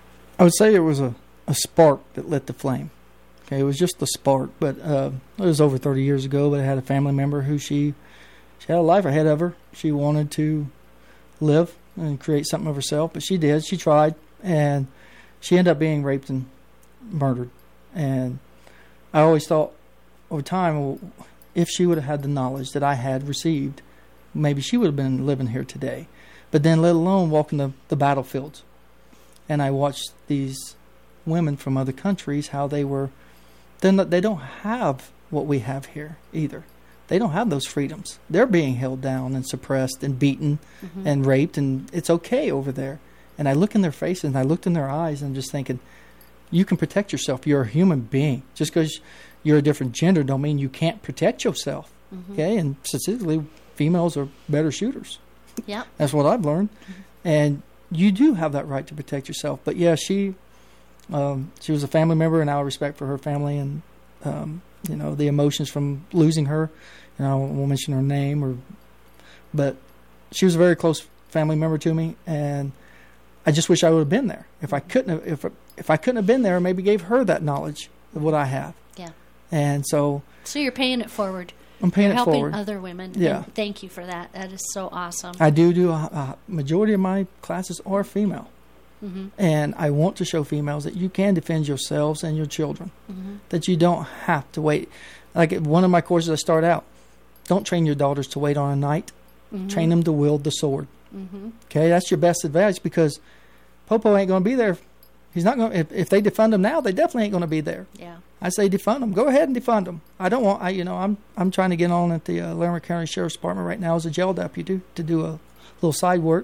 I would say it was a, a spark that lit the flame. Okay, it was just a spark, but uh, it was over thirty years ago, but I had a family member who she, she had a life ahead of her. She wanted to live and create something of herself, but she did. She tried, and she ended up being raped and murdered. And I always thought over time, well, if she would have had the knowledge that I had received, maybe she would have been living here today. But then let alone walking the, the battlefields. And I watched these women from other countries, how they were, then they don't have what we have here either. They don't have those freedoms. They're being held down and suppressed and beaten mm-hmm. and raped, and it's okay over there. And I look in their faces and I looked in their eyes and I'm just thinking, you can protect yourself. You're a human being. Just because you're a different gender don't mean you can't protect yourself. Mm-hmm. Okay, and statistically, females are better shooters. Yeah, that's what I've learned. Mm-hmm. And you do have that right to protect yourself. But yeah, she, um, she was a family member, and I have respect for her family, and um, you know, the emotions from losing her. You know, I won't mention her name, or, but she was a very close family member to me, and I just wish I would have been there. If I couldn't have, if if I couldn't have been there, maybe gave her that knowledge of what I have. Yeah. And so. So you're paying it forward. I'm paying you're it helping forward. Other women. Yeah. And thank you for that. That is so awesome. I do do a, a majority of my classes are female. Mm-hmm. And I want to show females that you can defend yourselves and your children. Mm-hmm. That you don't have to wait. Like one of my courses I start out, don't train your daughters to wait on a knight. Mm-hmm. Train them to wield the sword. Mm-hmm. Okay, that's your best advantage, because Popo ain't going to be there. He's not going. If, if they defund him now, they definitely ain't going to be there. Yeah. I say defund them. Go ahead and defund them. I don't want. I you know I'm I'm trying to get on at the uh, Larimer County Sheriff's Department right now as a jail deputy to do a little side work,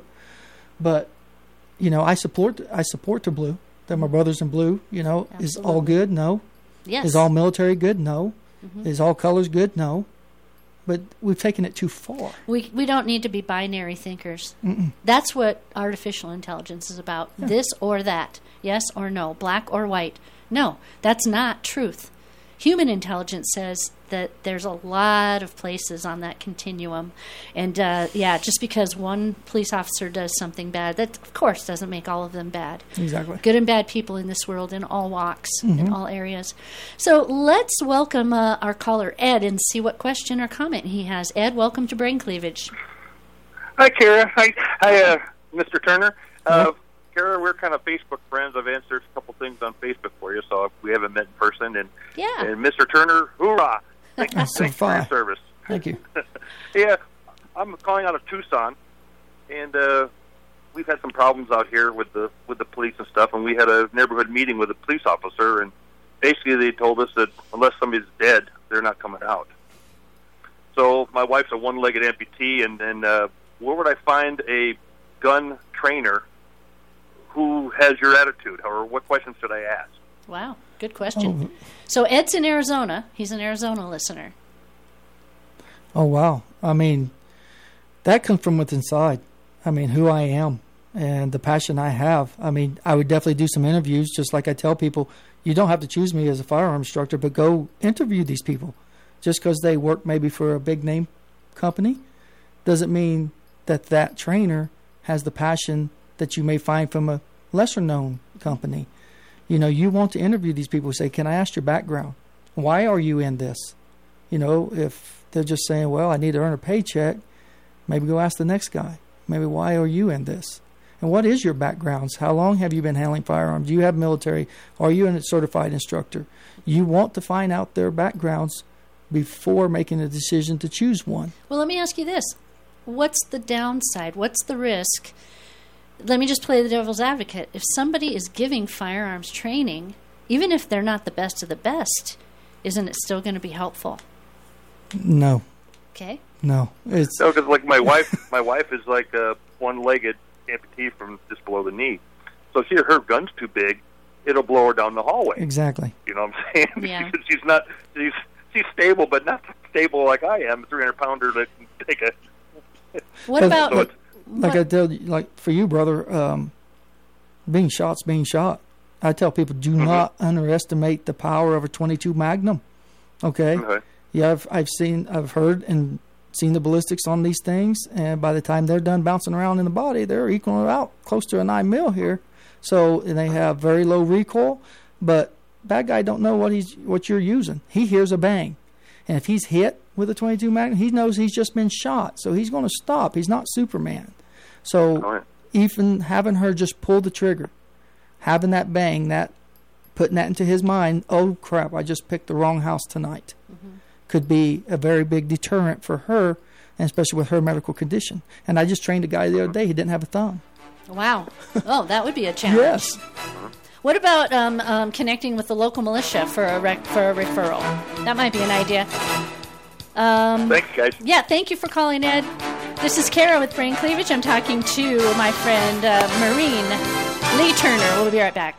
but you know I support I support the blue. They're my brothers in blue. You know, Absolutely. Is all good? No. Yes. Is all military good? No. Mm-hmm. Is all colors good? No. But we've taken it too far. We we don't need to be binary thinkers. Mm-mm. That's what artificial intelligence is about. Yeah. This or that. Yes or no. Black or white. No, that's not truth. Human intelligence says that there's a lot of places on that continuum. And, uh, yeah, just because one police officer does something bad, that, of course, doesn't make all of them bad. Exactly. Good and bad people in this world in all walks, Mhm. in all areas. So let's welcome uh, our caller, Ed, and see what question or comment he has. Ed, welcome to Brain Cleavage. Hi, Kara. Hi, hi uh, Mister Turner. Uh, Kara, we're kind of Facebook friends. I've answered a couple things on Facebook for you, so we haven't met in person. And, yeah. and Mister Turner, hoorah! Thank you, That's so thanks for your fine. service. Thank you. Yeah, I'm calling out of Tucson, and uh, we've had some problems out here with the with the police and stuff. And we had a neighborhood meeting with a police officer, and basically they told us that unless somebody's dead, they're not coming out. So my wife's a one-legged amputee, and, and uh, where would I find a gun trainer who has your attitude, or what questions should I ask? Wow, good question. Oh. So Ed's in Arizona. He's an Arizona listener. Oh, wow. I mean, that comes from within inside. I mean, who I am and the passion I have. I mean, I would definitely do some interviews, just like I tell people, you don't have to choose me as a firearm instructor, but go interview these people. Just because they work maybe for a big-name company doesn't mean that that trainer has the passion that you may find from a lesser-known company. You know, you want to interview these people, say, can I ask your background? Why are you in this? You know, if they're just saying, well, I need to earn a paycheck, maybe go ask the next guy. Maybe, why are you in this? And what is your backgrounds? How long have you been handling firearms? Do you have military? Are you a certified instructor? You want to find out their backgrounds before making a decision to choose one. Well, let me ask you this. What's the downside? What's the risk? Let me just play the devil's advocate. If somebody is giving firearms training, even if they're not the best of the best, isn't it still going to be helpful? No. Okay. No. It's no, because like my wife, my wife is like a one-legged amputee from just below the knee. So if she, her gun's too big, it'll blow her down the hallway. Exactly. You know what I'm saying? Yeah. Because she's not, she's she's stable, but not stable like I am, a three hundred pounder that can take a. What about so like, like I tell you, like for you, brother, um, being shot's being shot. I tell people, do Mm-hmm. not underestimate the power of a twenty-two Magnum. Okay. Okay. Yeah, I've I've seen, I've heard and seen the ballistics on these things, and by the time they're done bouncing around in the body, they're equaling out close to a nine mil here. So and they have very low recoil, but that guy don't know what he's what you're using. He hears a bang, and if he's hit with a twenty-two Magnum, he knows he's just been shot, so he's going to stop. He's not Superman. So Right. even having her just pull the trigger, having that bang, that putting that into his mind, oh crap, I just picked the wrong house tonight, mm-hmm. could be a very big deterrent for her, and especially with her medical condition. And I just trained a guy the other day, he didn't have a thumb. Wow. Oh, that would be a challenge. Yes. What about um, um, connecting with the local militia for a rec- for a referral? That might be an idea. Um, Thanks, guys. Yeah, thank you for calling, Ed. This is Kara with Brain Cleavage. I'm talking to my friend uh, Marine Lee Turner. We'll be right back.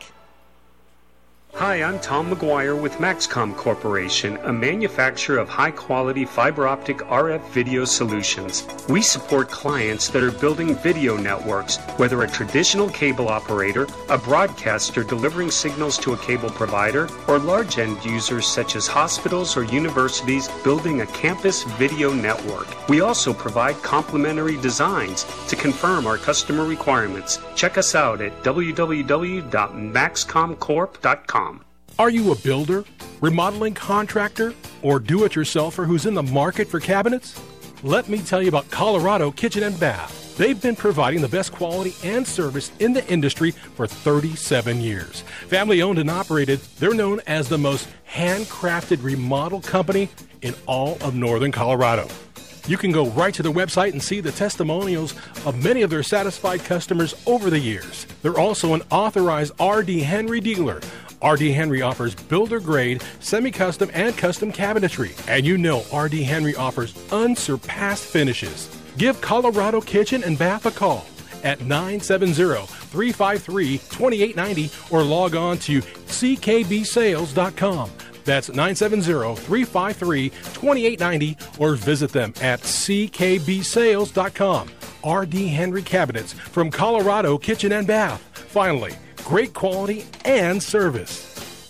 Hi, I'm Tom McGuire with Maxcom Corporation, a manufacturer of high-quality fiber optic R F video solutions. We support clients that are building video networks, whether a traditional cable operator, a broadcaster delivering signals to a cable provider, or large end users such as hospitals or universities building a campus video network. We also provide complementary designs to confirm our customer requirements. Check us out at w w w dot maxcom corp dot com. Are you a builder, remodeling contractor, or do-it-yourselfer who's in the market for cabinets? Let me tell you about Colorado Kitchen and Bath. They've been providing the best quality and service in the industry for thirty-seven years. Family owned and operated, they're known as the most handcrafted remodel company in all of northern Colorado. You can go right to their website and see the testimonials of many of their satisfied customers over the years. They're also an authorized R D. Henry dealer. R D. Henry offers builder-grade, semi-custom, and custom cabinetry. And you know R D. Henry offers unsurpassed finishes. Give Colorado Kitchen and Bath a call at nine seven zero, three five three, two eight nine zero or log on to c k b sales dot com. That's nine seven zero, three five three, two eight nine zero or visit them at c k b sales dot com. R D. Henry Cabinets from Colorado Kitchen and Bath. Finally, great quality and service.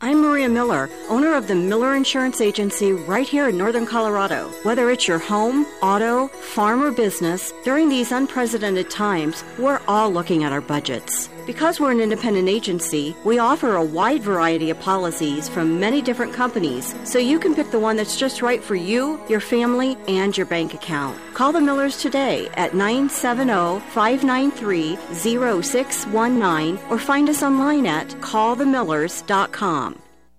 I'm Maria Miller, owner of the Miller Insurance Agency right here in Northern Colorado. Whether it's your home, auto, farm, or business, during these unprecedented times, we're all looking at our budgets. Because we're an independent agency, we offer a wide variety of policies from many different companies, so you can pick the one that's just right for you, your family, and your bank account. Call the Millers today at nine seven zero, five nine three, zero six one nine or find us online at call the millers dot com.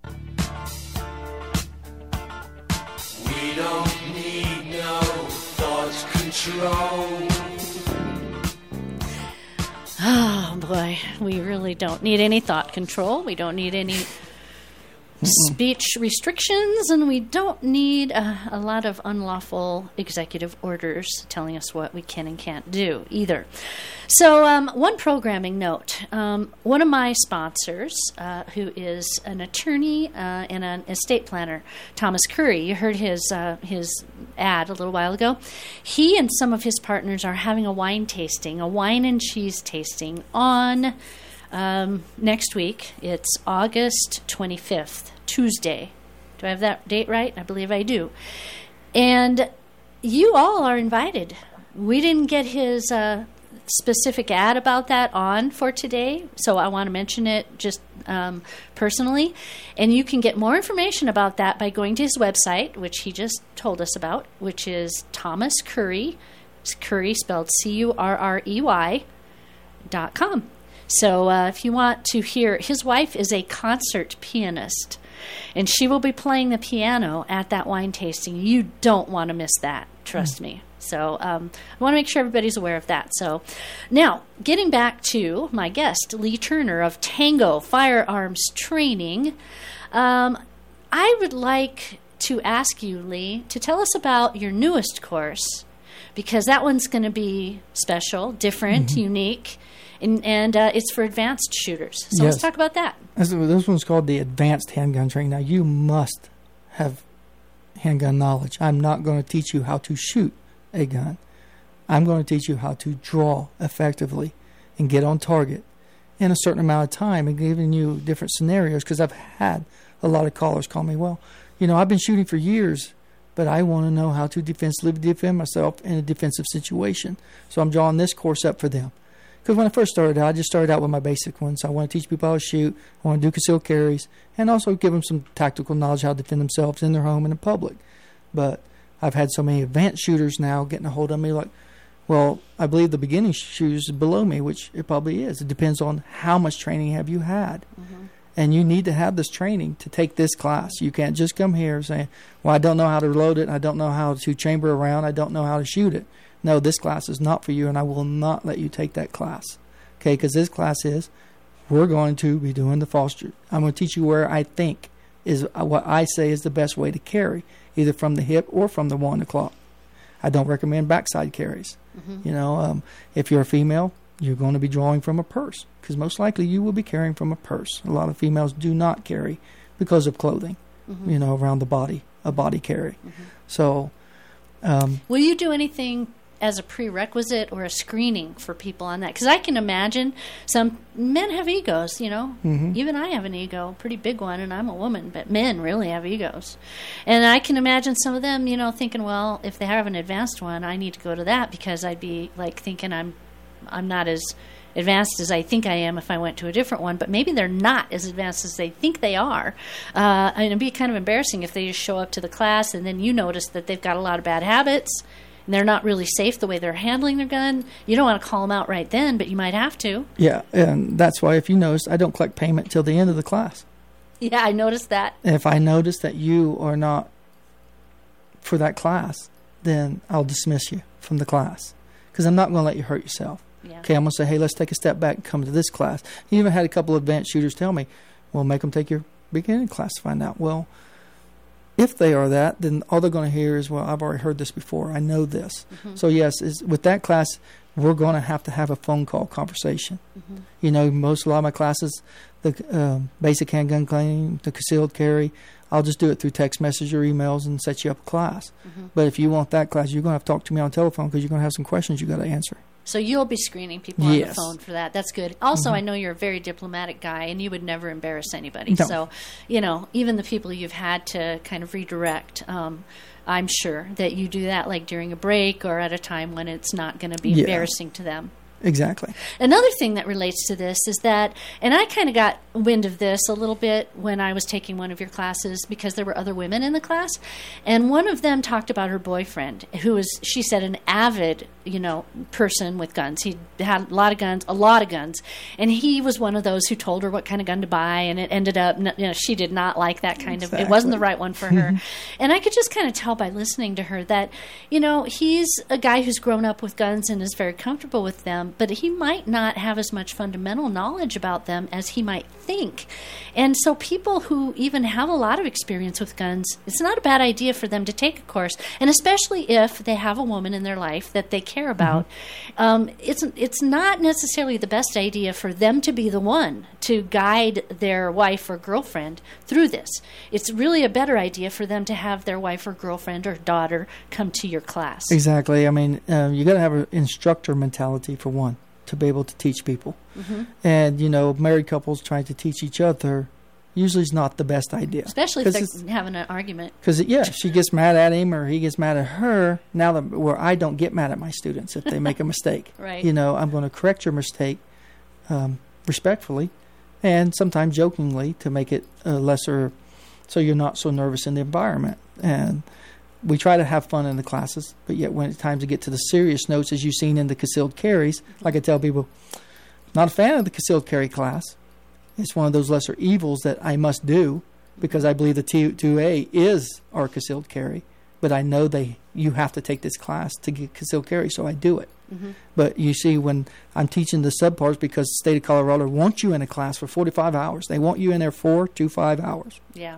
We don't need no thought control. Oh, boy. We really don't need any thought control. We don't need any speech restrictions, and we don't need a, a lot of unlawful executive orders telling us what we can and can't do either. So um, one programming note. Um, one of my sponsors, uh, who is an attorney uh, and an estate planner, Thomas Curry, you heard his uh, his ad a little while ago. He and some of his partners are having a wine tasting, a wine and cheese tasting on um, next week. It's August twenty-fifth. Tuesday. Do I have that date right? I believe I do. And you all are invited. We didn't get his uh, specific ad about that on for today, so I want to mention it just um, personally. And you can get more information about that by going to his website, which he just told us about, which is Thomas Curry, Curry spelled C U R R E Y, dot com. So uh, if you want to hear, his wife is a concert pianist, and she will be playing the piano at that wine tasting. You don't want to miss that, trust mm. me. So um, I want to make sure everybody's aware of that. So now, getting back to my guest, Lee Turner of Tango Firearms Training, um, I would like to ask you, Lee, to tell us about your newest course, because that one's going to be special, different, mm-hmm. unique, and, and uh, it's for advanced shooters. So yes. let's talk about that. This, this one's called the Advanced Handgun Training. Now, you must have handgun knowledge. I'm not going to teach you how to shoot a gun. I'm going to teach you how to draw effectively and get on target in a certain amount of time, and giving you different scenarios, because I've had a lot of callers call me, well, you know, I've been shooting for years, but I want to know how to defensively defend myself in a defensive situation. So I'm drawing this course up for them. Because when I first started out, I just started out with my basic ones. So I want to teach people how to shoot. I want to do concealed carries, and also give them some tactical knowledge how to defend themselves in their home and in public. But I've had so many advanced shooters now getting a hold of me like, well, I believe the beginning shooters is below me, which it probably is. It depends on how much training have you had. Mm-hmm. And you need to have this training to take this class. You can't just come here saying, well, I don't know how to load it. I don't know how to chamber a round. I don't know how to shoot it. No, this class is not for you, and I will not let you take that class. Okay, because this class is, we're going to be doing the false shoot. I'm going to teach you where I think is what I say is the best way to carry, either from the hip or from the one o'clock. I don't recommend backside carries. Mm-hmm. You know, um, if you're a female, you're going to be drawing from a purse, because most likely you will be carrying from a purse. A lot of females do not carry because of clothing, mm-hmm. you know, around the body, a body carry. Mm-hmm. So, um, will you do anything as a prerequisite or a screening for people on that? Because I can imagine some men have egos, you know. Mm-hmm. Even I have an ego, pretty big one, and I'm a woman, but men really have egos. And I can imagine some of them, you know, thinking, well, if they have an advanced one, I need to go to that, because I'd be like thinking I'm I'm not as advanced as I think I am if I went to a different one, but maybe they're not as advanced as they think they are. Uh, and it'd be kind of embarrassing if they just show up to the class and then you notice that they've got a lot of bad habits and they're not really safe the way they're handling their gun. You don't want to call them out right then, but you might have to. Yeah, and that's why, if you notice, I don't collect payment till the end of the class. Yeah, I noticed that. If I notice that you are not for that class, then I'll dismiss you from the class, because I'm not going to let you hurt yourself. Yeah. Okay, I'm going to say, hey, let's take a step back and come to this class. You even had a couple of advanced shooters tell me, well, make them take your beginning class to find out. Well, if they are that, then all they're going to hear is, well, I've already heard this before. I know this. Mm-hmm. So, yes, is, with that class, we're going to have to have a phone call conversation. Mm-hmm. You know, most, a lot of my classes, the um, basic handgun cleaning, the concealed carry, I'll just do it through text message or emails and set you up a class. Mm-hmm. But if you want that class, you're going to have to talk to me on the telephone, because you're going to have some questions you got to answer. So you'll be screening people on Yes. the phone for that. That's good. Also, Mhm. I know you're a very diplomatic guy, and you would never embarrass anybody. No. So, you know, even the people you've had to kind of redirect, um, I'm sure that you do that like during a break or at a time when it's not going to be Yeah. embarrassing to them. Exactly. Another thing that relates to this is that, and I kind of got wind of this a little bit when I was taking one of your classes because there were other women in the class, and one of them talked about her boyfriend, who was, she said, an avid, you know, person with guns. He had a lot of guns, a lot of guns, and he was one of those who told her what kind of gun to buy, and it ended up, you know, she did not like that kind of, it wasn't the right one for her. And I could just kind of tell by listening to her that, you know, he's a guy who's grown up with guns and is very comfortable with them, but he might not have as much fundamental knowledge about them as he might think. And so people who even have a lot of experience with guns, it's not a bad idea for them to take a course, and especially if they have a woman in their life that they care about. Mm-hmm. Um, it's, it's not necessarily the best idea for them to be the one to guide their wife or girlfriend through this. It's really a better idea for them to have their wife or girlfriend or daughter come to your class. Exactly. I mean, uh, you got to have an instructor mentality for one to be able to teach people. Mhm. And, you know, married couples trying to teach each other usually is not the best idea. Especially if they're having an argument. Because, yeah, she gets mad at him or he gets mad at her. Now, that, where I don't get mad at my students if they make a mistake. Right. You know, I'm going to correct your mistake um, respectfully and sometimes jokingly to make it uh, lesser, so you're not so nervous in the environment. And we try to have fun in the classes, but yet when it's time to get to the serious notes, as you've seen in the concealed carries, like I tell people, not a fan of the concealed carry class. It's one of those lesser evils that I must do because I believe the T two A is our concealed carry, but I know they you have to take this class to get concealed carry, so I do it. Mm-hmm. But you see, when I'm teaching the subparts, because the state of Colorado wants you in a class for forty-five hours, they want you in there four to five hours. Yeah.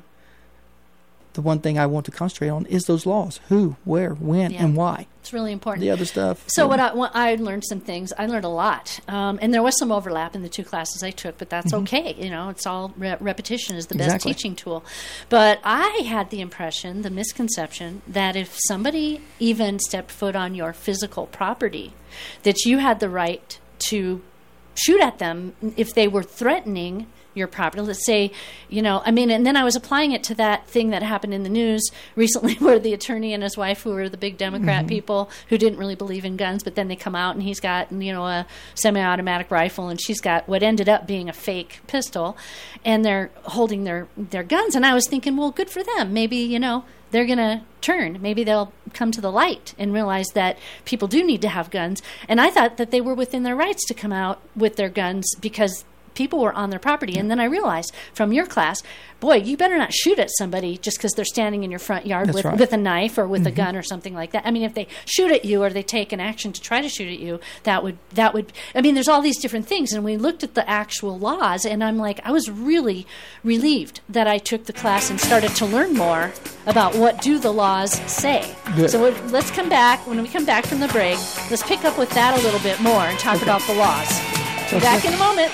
The one thing I want to concentrate on is those laws: who, where, when, Yeah. and why. It's really important. The other stuff. So yeah. what I, what I learned some things. I learned a lot, um, and there was some overlap in the two classes I took, but that's Mhm. okay. You know, it's all re- repetition is the best Exactly. teaching tool. But I had the impression, the misconception, that if somebody even stepped foot on your physical property, that you had the right to shoot at them if they were threatening your property. Let's say, you know, I mean, and then I was applying it to that thing that happened in the news recently where the attorney and his wife, who were the big Democrat Mhm. people who didn't really believe in guns, but then they come out and he's got, you know, a semi-automatic rifle and she's got what ended up being a fake pistol, and they're holding their, their guns. And I was thinking, well, good for them. Maybe, you know, they're going to turn. Maybe they'll come to the light and realize that people do need to have guns. And I thought that they were within their rights to come out with their guns because people were on their property. And then I realized from your class, boy, you better not shoot at somebody just because they're standing in your front yard That's with, right. with a knife or with a Mhm. gun or something like that. I mean, if they shoot at you or they take an action to try to shoot at you, that would, that would, I mean, there's all these different things. And we looked at the actual laws, and I'm like, I was really relieved that I took the class and started to learn more about what do the laws say. Good. So it- let's come back, when we come back from the break, let's pick up with that a little bit more and talk about the laws. Be back in a moment.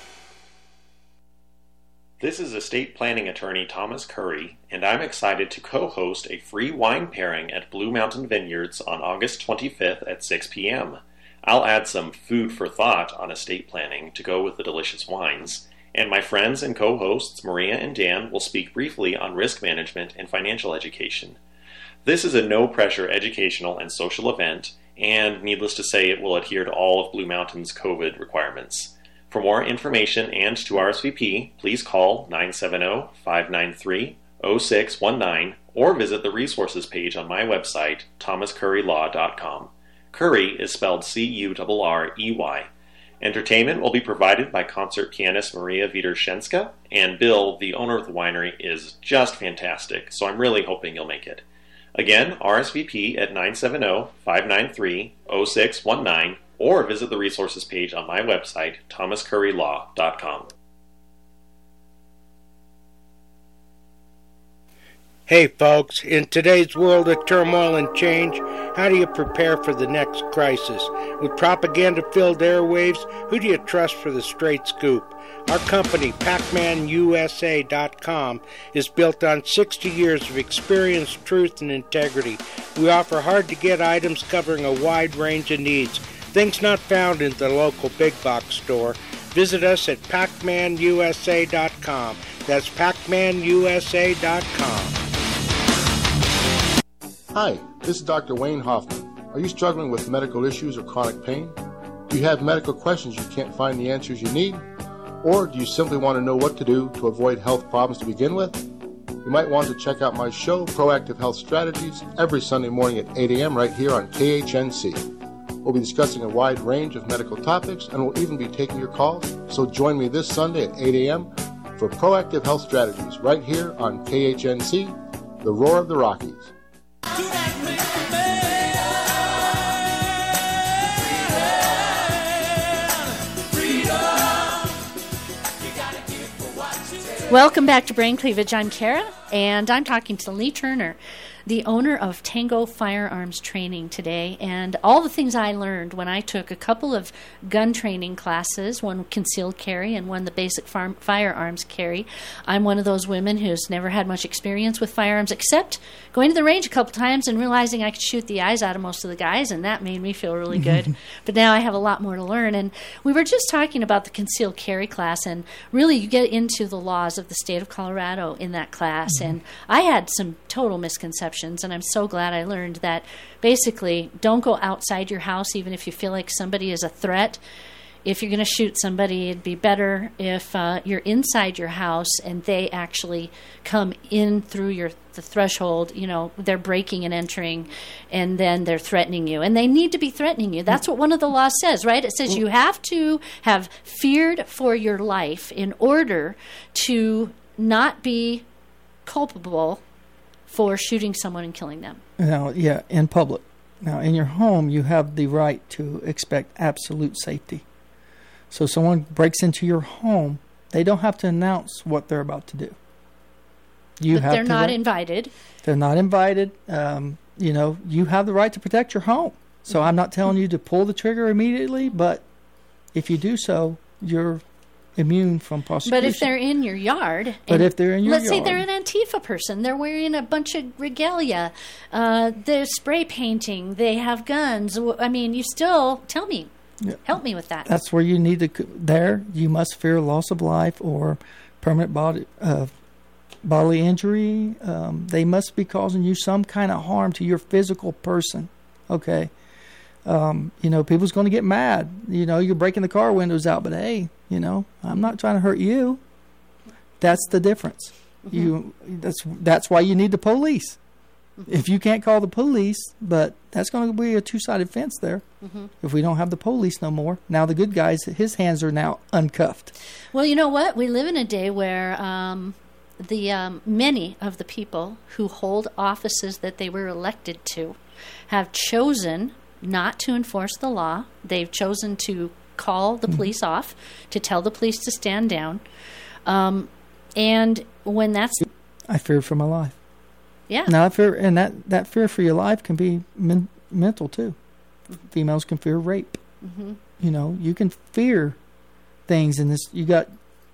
This is estate planning attorney Thomas Curry, and I'm excited to co-host a free wine pairing at Blue Mountain Vineyards on August twenty-fifth at six p.m. I'll add some food for thought on estate planning to go with the delicious wines, and my friends and co-hosts Maria and Dan will speak briefly on risk management and financial education. This is a no-pressure educational and social event, and needless to say, it will adhere to all of Blue Mountain's COVID requirements. For more information and to R S V P, please call nine seven zero, five nine three, zero six one nine or visit the resources page on my website, thomas curry law dot com. Curry is spelled C U R R E Y. Entertainment will be provided by concert pianist Maria Wiederszenska, and Bill, the owner of the winery, is just fantastic, so I'm really hoping you'll make it. Again, R S V P at nine seven zero, five nine three, zero six one nine or visit the resources page on my website, thomas curry law dot com. Hey folks, in today's world of turmoil and change, how do you prepare for the next crisis? With propaganda-filled airwaves, who do you trust for the straight scoop? Our company, pac man U S A dot com, is built on sixty years of experience, truth, and integrity. We offer hard-to-get items covering a wide range of needs. things not found in the local big box store. Visit us at pac man u s a dot com. That's pac man u s a dot com. Hi, this is Doctor Wayne Hoffman. Are you struggling with medical issues or chronic pain? Do you have medical questions you can't find the answers you need? Or do you simply want to know what to do to avoid health problems to begin with? You might want to check out my show, Proactive Health Strategies, every Sunday morning at eight a.m. right here on K H N C. We'll be discussing a wide range of medical topics, and we'll even be taking your calls. So join me this Sunday at eight a.m. for Proactive Health Strategies right here on K H N C, the Roar of the Rockies. Welcome back to Brain Cleavage. I'm Kara, and I'm talking to Lee Turner, the owner of Tango Firearms Training today, and all the things I learned when I took a couple of gun training classes, one concealed carry and one the basic farm firearms carry. I'm one of those women who's never had much experience with firearms except going to the range a couple times and realizing I could shoot the eyes out of most of the guys, and that made me feel really good. But now I have a lot more to learn. And we were just talking about the concealed carry class, and really you get into the laws of the state of Colorado in that class. Mm-hmm. And I had some total misconceptions, and I'm so glad I learned that basically don't go outside your house even if you feel like somebody is a threat. If you're going to shoot somebody, it'd be better if uh, you're inside your house and they actually come in through your the threshold. You know, they're breaking and entering, and then they're threatening you. And they need to be threatening you. That's what one of the laws says, right? It says you have to have feared for your life in order to not be culpable for shooting someone and killing them. Now, yeah, in public. Now, in your home, you have the right to expect absolute safety. So someone breaks into your home, they don't have to announce what they're about to do. You but have they're to not re- invited. They're not invited. Um, you know, you have the right to protect your home. So I'm not telling you to pull the trigger immediately, but if you do so, you're immune from prosecution. But if they're in your yard, but if they're in your let's yard, say they're an Antifa person, they're wearing a bunch of regalia, uh, they're spray painting, they have guns. I mean, you still tell me, yeah. help me with that. That's where you need to. There, you must fear loss of life or permanent body uh, bodily injury. Um, they must be causing you some kind of harm to your physical person. Okay. Um, you know, people's going to get mad. You know, you're breaking the car windows out, but hey, you know, I'm not trying to hurt you. That's the difference. Mm-hmm. You that's that's why you need the police. Mm-hmm. If you can't call the police, but that's going to be a two-sided fence there. Mm-hmm. If we don't have the police no more, now the good guys, his hands are now uncuffed. Well, you know what? We live in a day where um, the um, many of the people who hold offices that they were elected to have chosen not to enforce the law. They've chosen to call the police mm-hmm. off, to tell the police to stand down. Um, and when that's... I fear for my life. Yeah. Now, I fear, and that, that fear for your life can be men, mental, too. Mm-hmm. Females can fear rape. Mm-hmm. You know, you can fear things in this. You got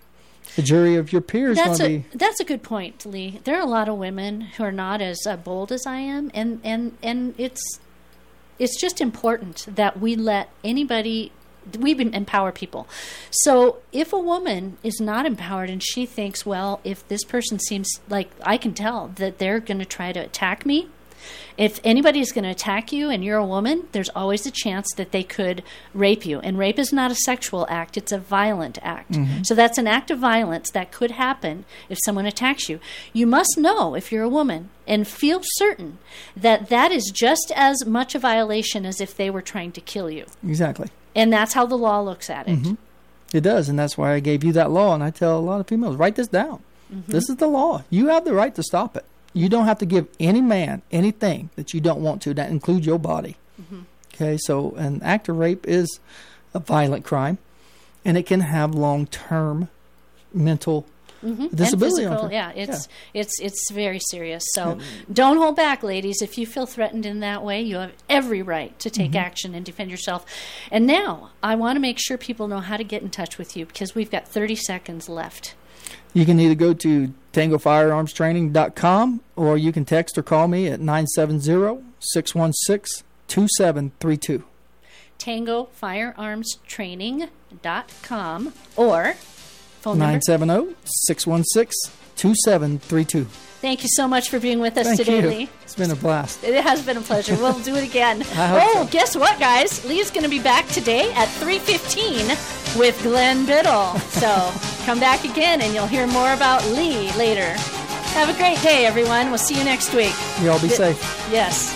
the jury of your peers that's going a, to be... That's a good point, Lee. There are a lot of women who are not as uh, bold as I am, and, and, and it's... It's just important that we let anybody, we empower people. So if a woman is not empowered and she thinks, well, if this person seems like I can tell that they're going to try to attack me, if anybody is going to attack you and you're a woman, there's always a chance that they could rape you. And rape is not a sexual act, it's a violent act. Mm-hmm. So that's an act of violence that could happen if someone attacks you. You must know, if you're a woman, and feel certain that that is just as much a violation as if they were trying to kill you. Exactly. And that's how the law looks at it. Mm-hmm. It does, and that's why I gave you that law. And I tell a lot of females, write this down. Mm-hmm. This is the law. You have the right to stop it. You don't have to give any man anything that you don't want to. That includes your body. Mm-hmm. Okay, so an act of rape is a violent crime, and it can have long-term mental mm-hmm. disability. And physical, yeah, it's yeah. it's it's very serious. So don't hold back, ladies. If you feel threatened in that way, you have every right to take mm-hmm. action and defend yourself. And now I want to make sure people know how to get in touch with you because we've got thirty seconds left. You can either go to tango firearms training dot com or you can text or call me at nine seven zero, six one six, two seven three two. tango firearms training dot com or phone number nine seven zero, six one six, two seven three two. Thank you so much for being with us Thank today, you. Lee. It's been a blast. It has been a pleasure. We'll do it again. I hope oh, so. Guess what, guys? Lee's going to be back today at three fifteen with Glenn Biddle. So come back again, and you'll hear more about Lee later. Have a great day, everyone. We'll see you next week. You all be Th- safe. Yes.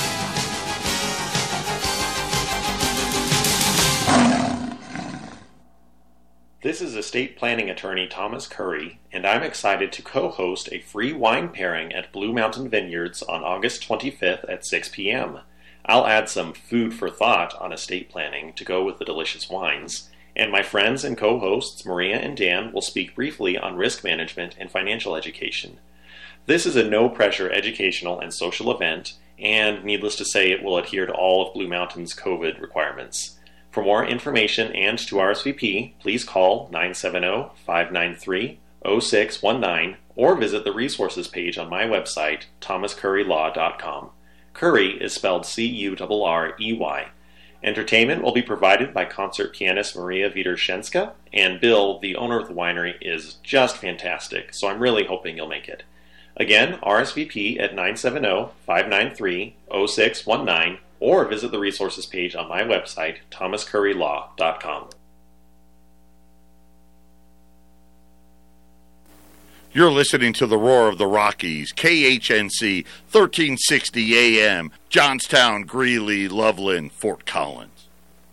This is estate planning attorney Thomas Curry, and I'm excited to co-host a free wine pairing at Blue Mountain Vineyards on August twenty-fifth at six p.m. I'll add some food for thought on estate planning to go with the delicious wines, and my friends and co-hosts Maria and Dan will speak briefly on risk management and financial education. This is a no-pressure educational and social event, and needless to say, it will adhere to all of Blue Mountain's COVID requirements. For more information and to R S V P, please call nine seven zero, five nine three, zero six one nine or visit the resources page on my website, thomas curry law dot com. Curry is spelled C U R R E Y. Entertainment will be provided by concert pianist Maria Wiedershenska, and Bill, the owner of the winery, is just fantastic, so I'm really hoping you'll make it. Again, R S V P at nine seven zero, five nine three, zero six one nine or visit the resources page on my website, thomas curry law dot com. You're listening to the Roar of the Rockies, K H N C, thirteen sixty A M, Johnstown, Greeley, Loveland, Fort Collins.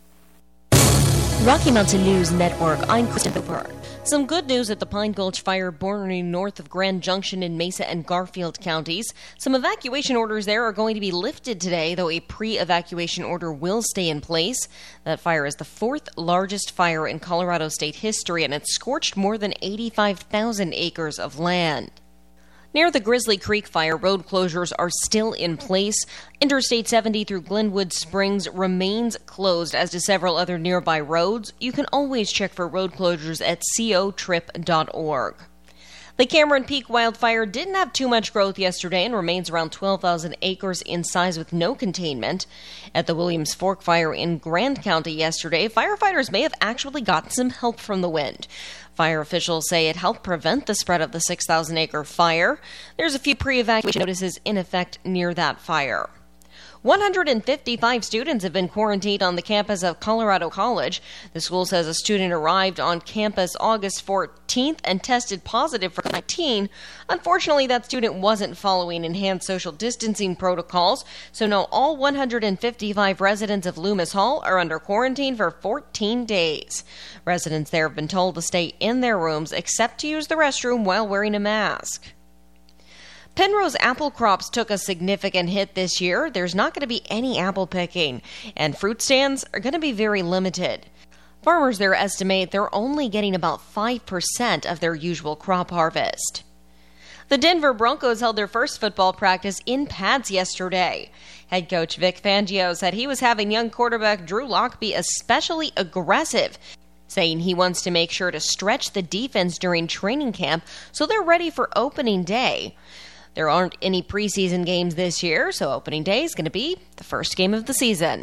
Rocky Mountain News Network, I'm Kristen Cooper. Some good news at the Pine Gulch fire burning north of Grand Junction in Mesa and Garfield counties. Some evacuation orders there are going to be lifted today, though a pre-evacuation order will stay in place. That fire is the fourth largest fire in Colorado state history, and it scorched more than eighty-five thousand acres of land. Near the Grizzly Creek fire, road closures are still in place. Interstate seventy through Glenwood Springs remains closed, as do several other nearby roads. You can always check for road closures at co trip dot org. The Cameron Peak wildfire didn't have too much growth yesterday and remains around twelve thousand acres in size with no containment. At the Williams Fork fire in Grand County yesterday, firefighters may have actually gotten some help from the wind. Fire officials say it helped prevent the spread of the six thousand acre fire. There's a few pre-evacuation notices in effect near that fire. one hundred fifty-five students have been quarantined on the campus of Colorado College. The school says a student arrived on campus August fourteenth and tested positive for COVID nineteen. Unfortunately, that student wasn't following enhanced social distancing protocols, so now all one hundred fifty-five residents of Loomis Hall are under quarantine for fourteen days. Residents there have been told to stay in their rooms except to use the restroom while wearing a mask. Penrose apple crops took a significant hit this year. There's not going to be any apple picking, and fruit stands are going to be very limited. Farmers there estimate they're only getting about five percent of their usual crop harvest. The Denver Broncos held their first football practice in pads yesterday. Head coach Vic Fangio said he was having young quarterback Drew Lock be especially aggressive, saying he wants to make sure to stretch the defense during training camp so they're ready for opening day. There aren't any preseason games this year, so opening day is going to be the first game of the season.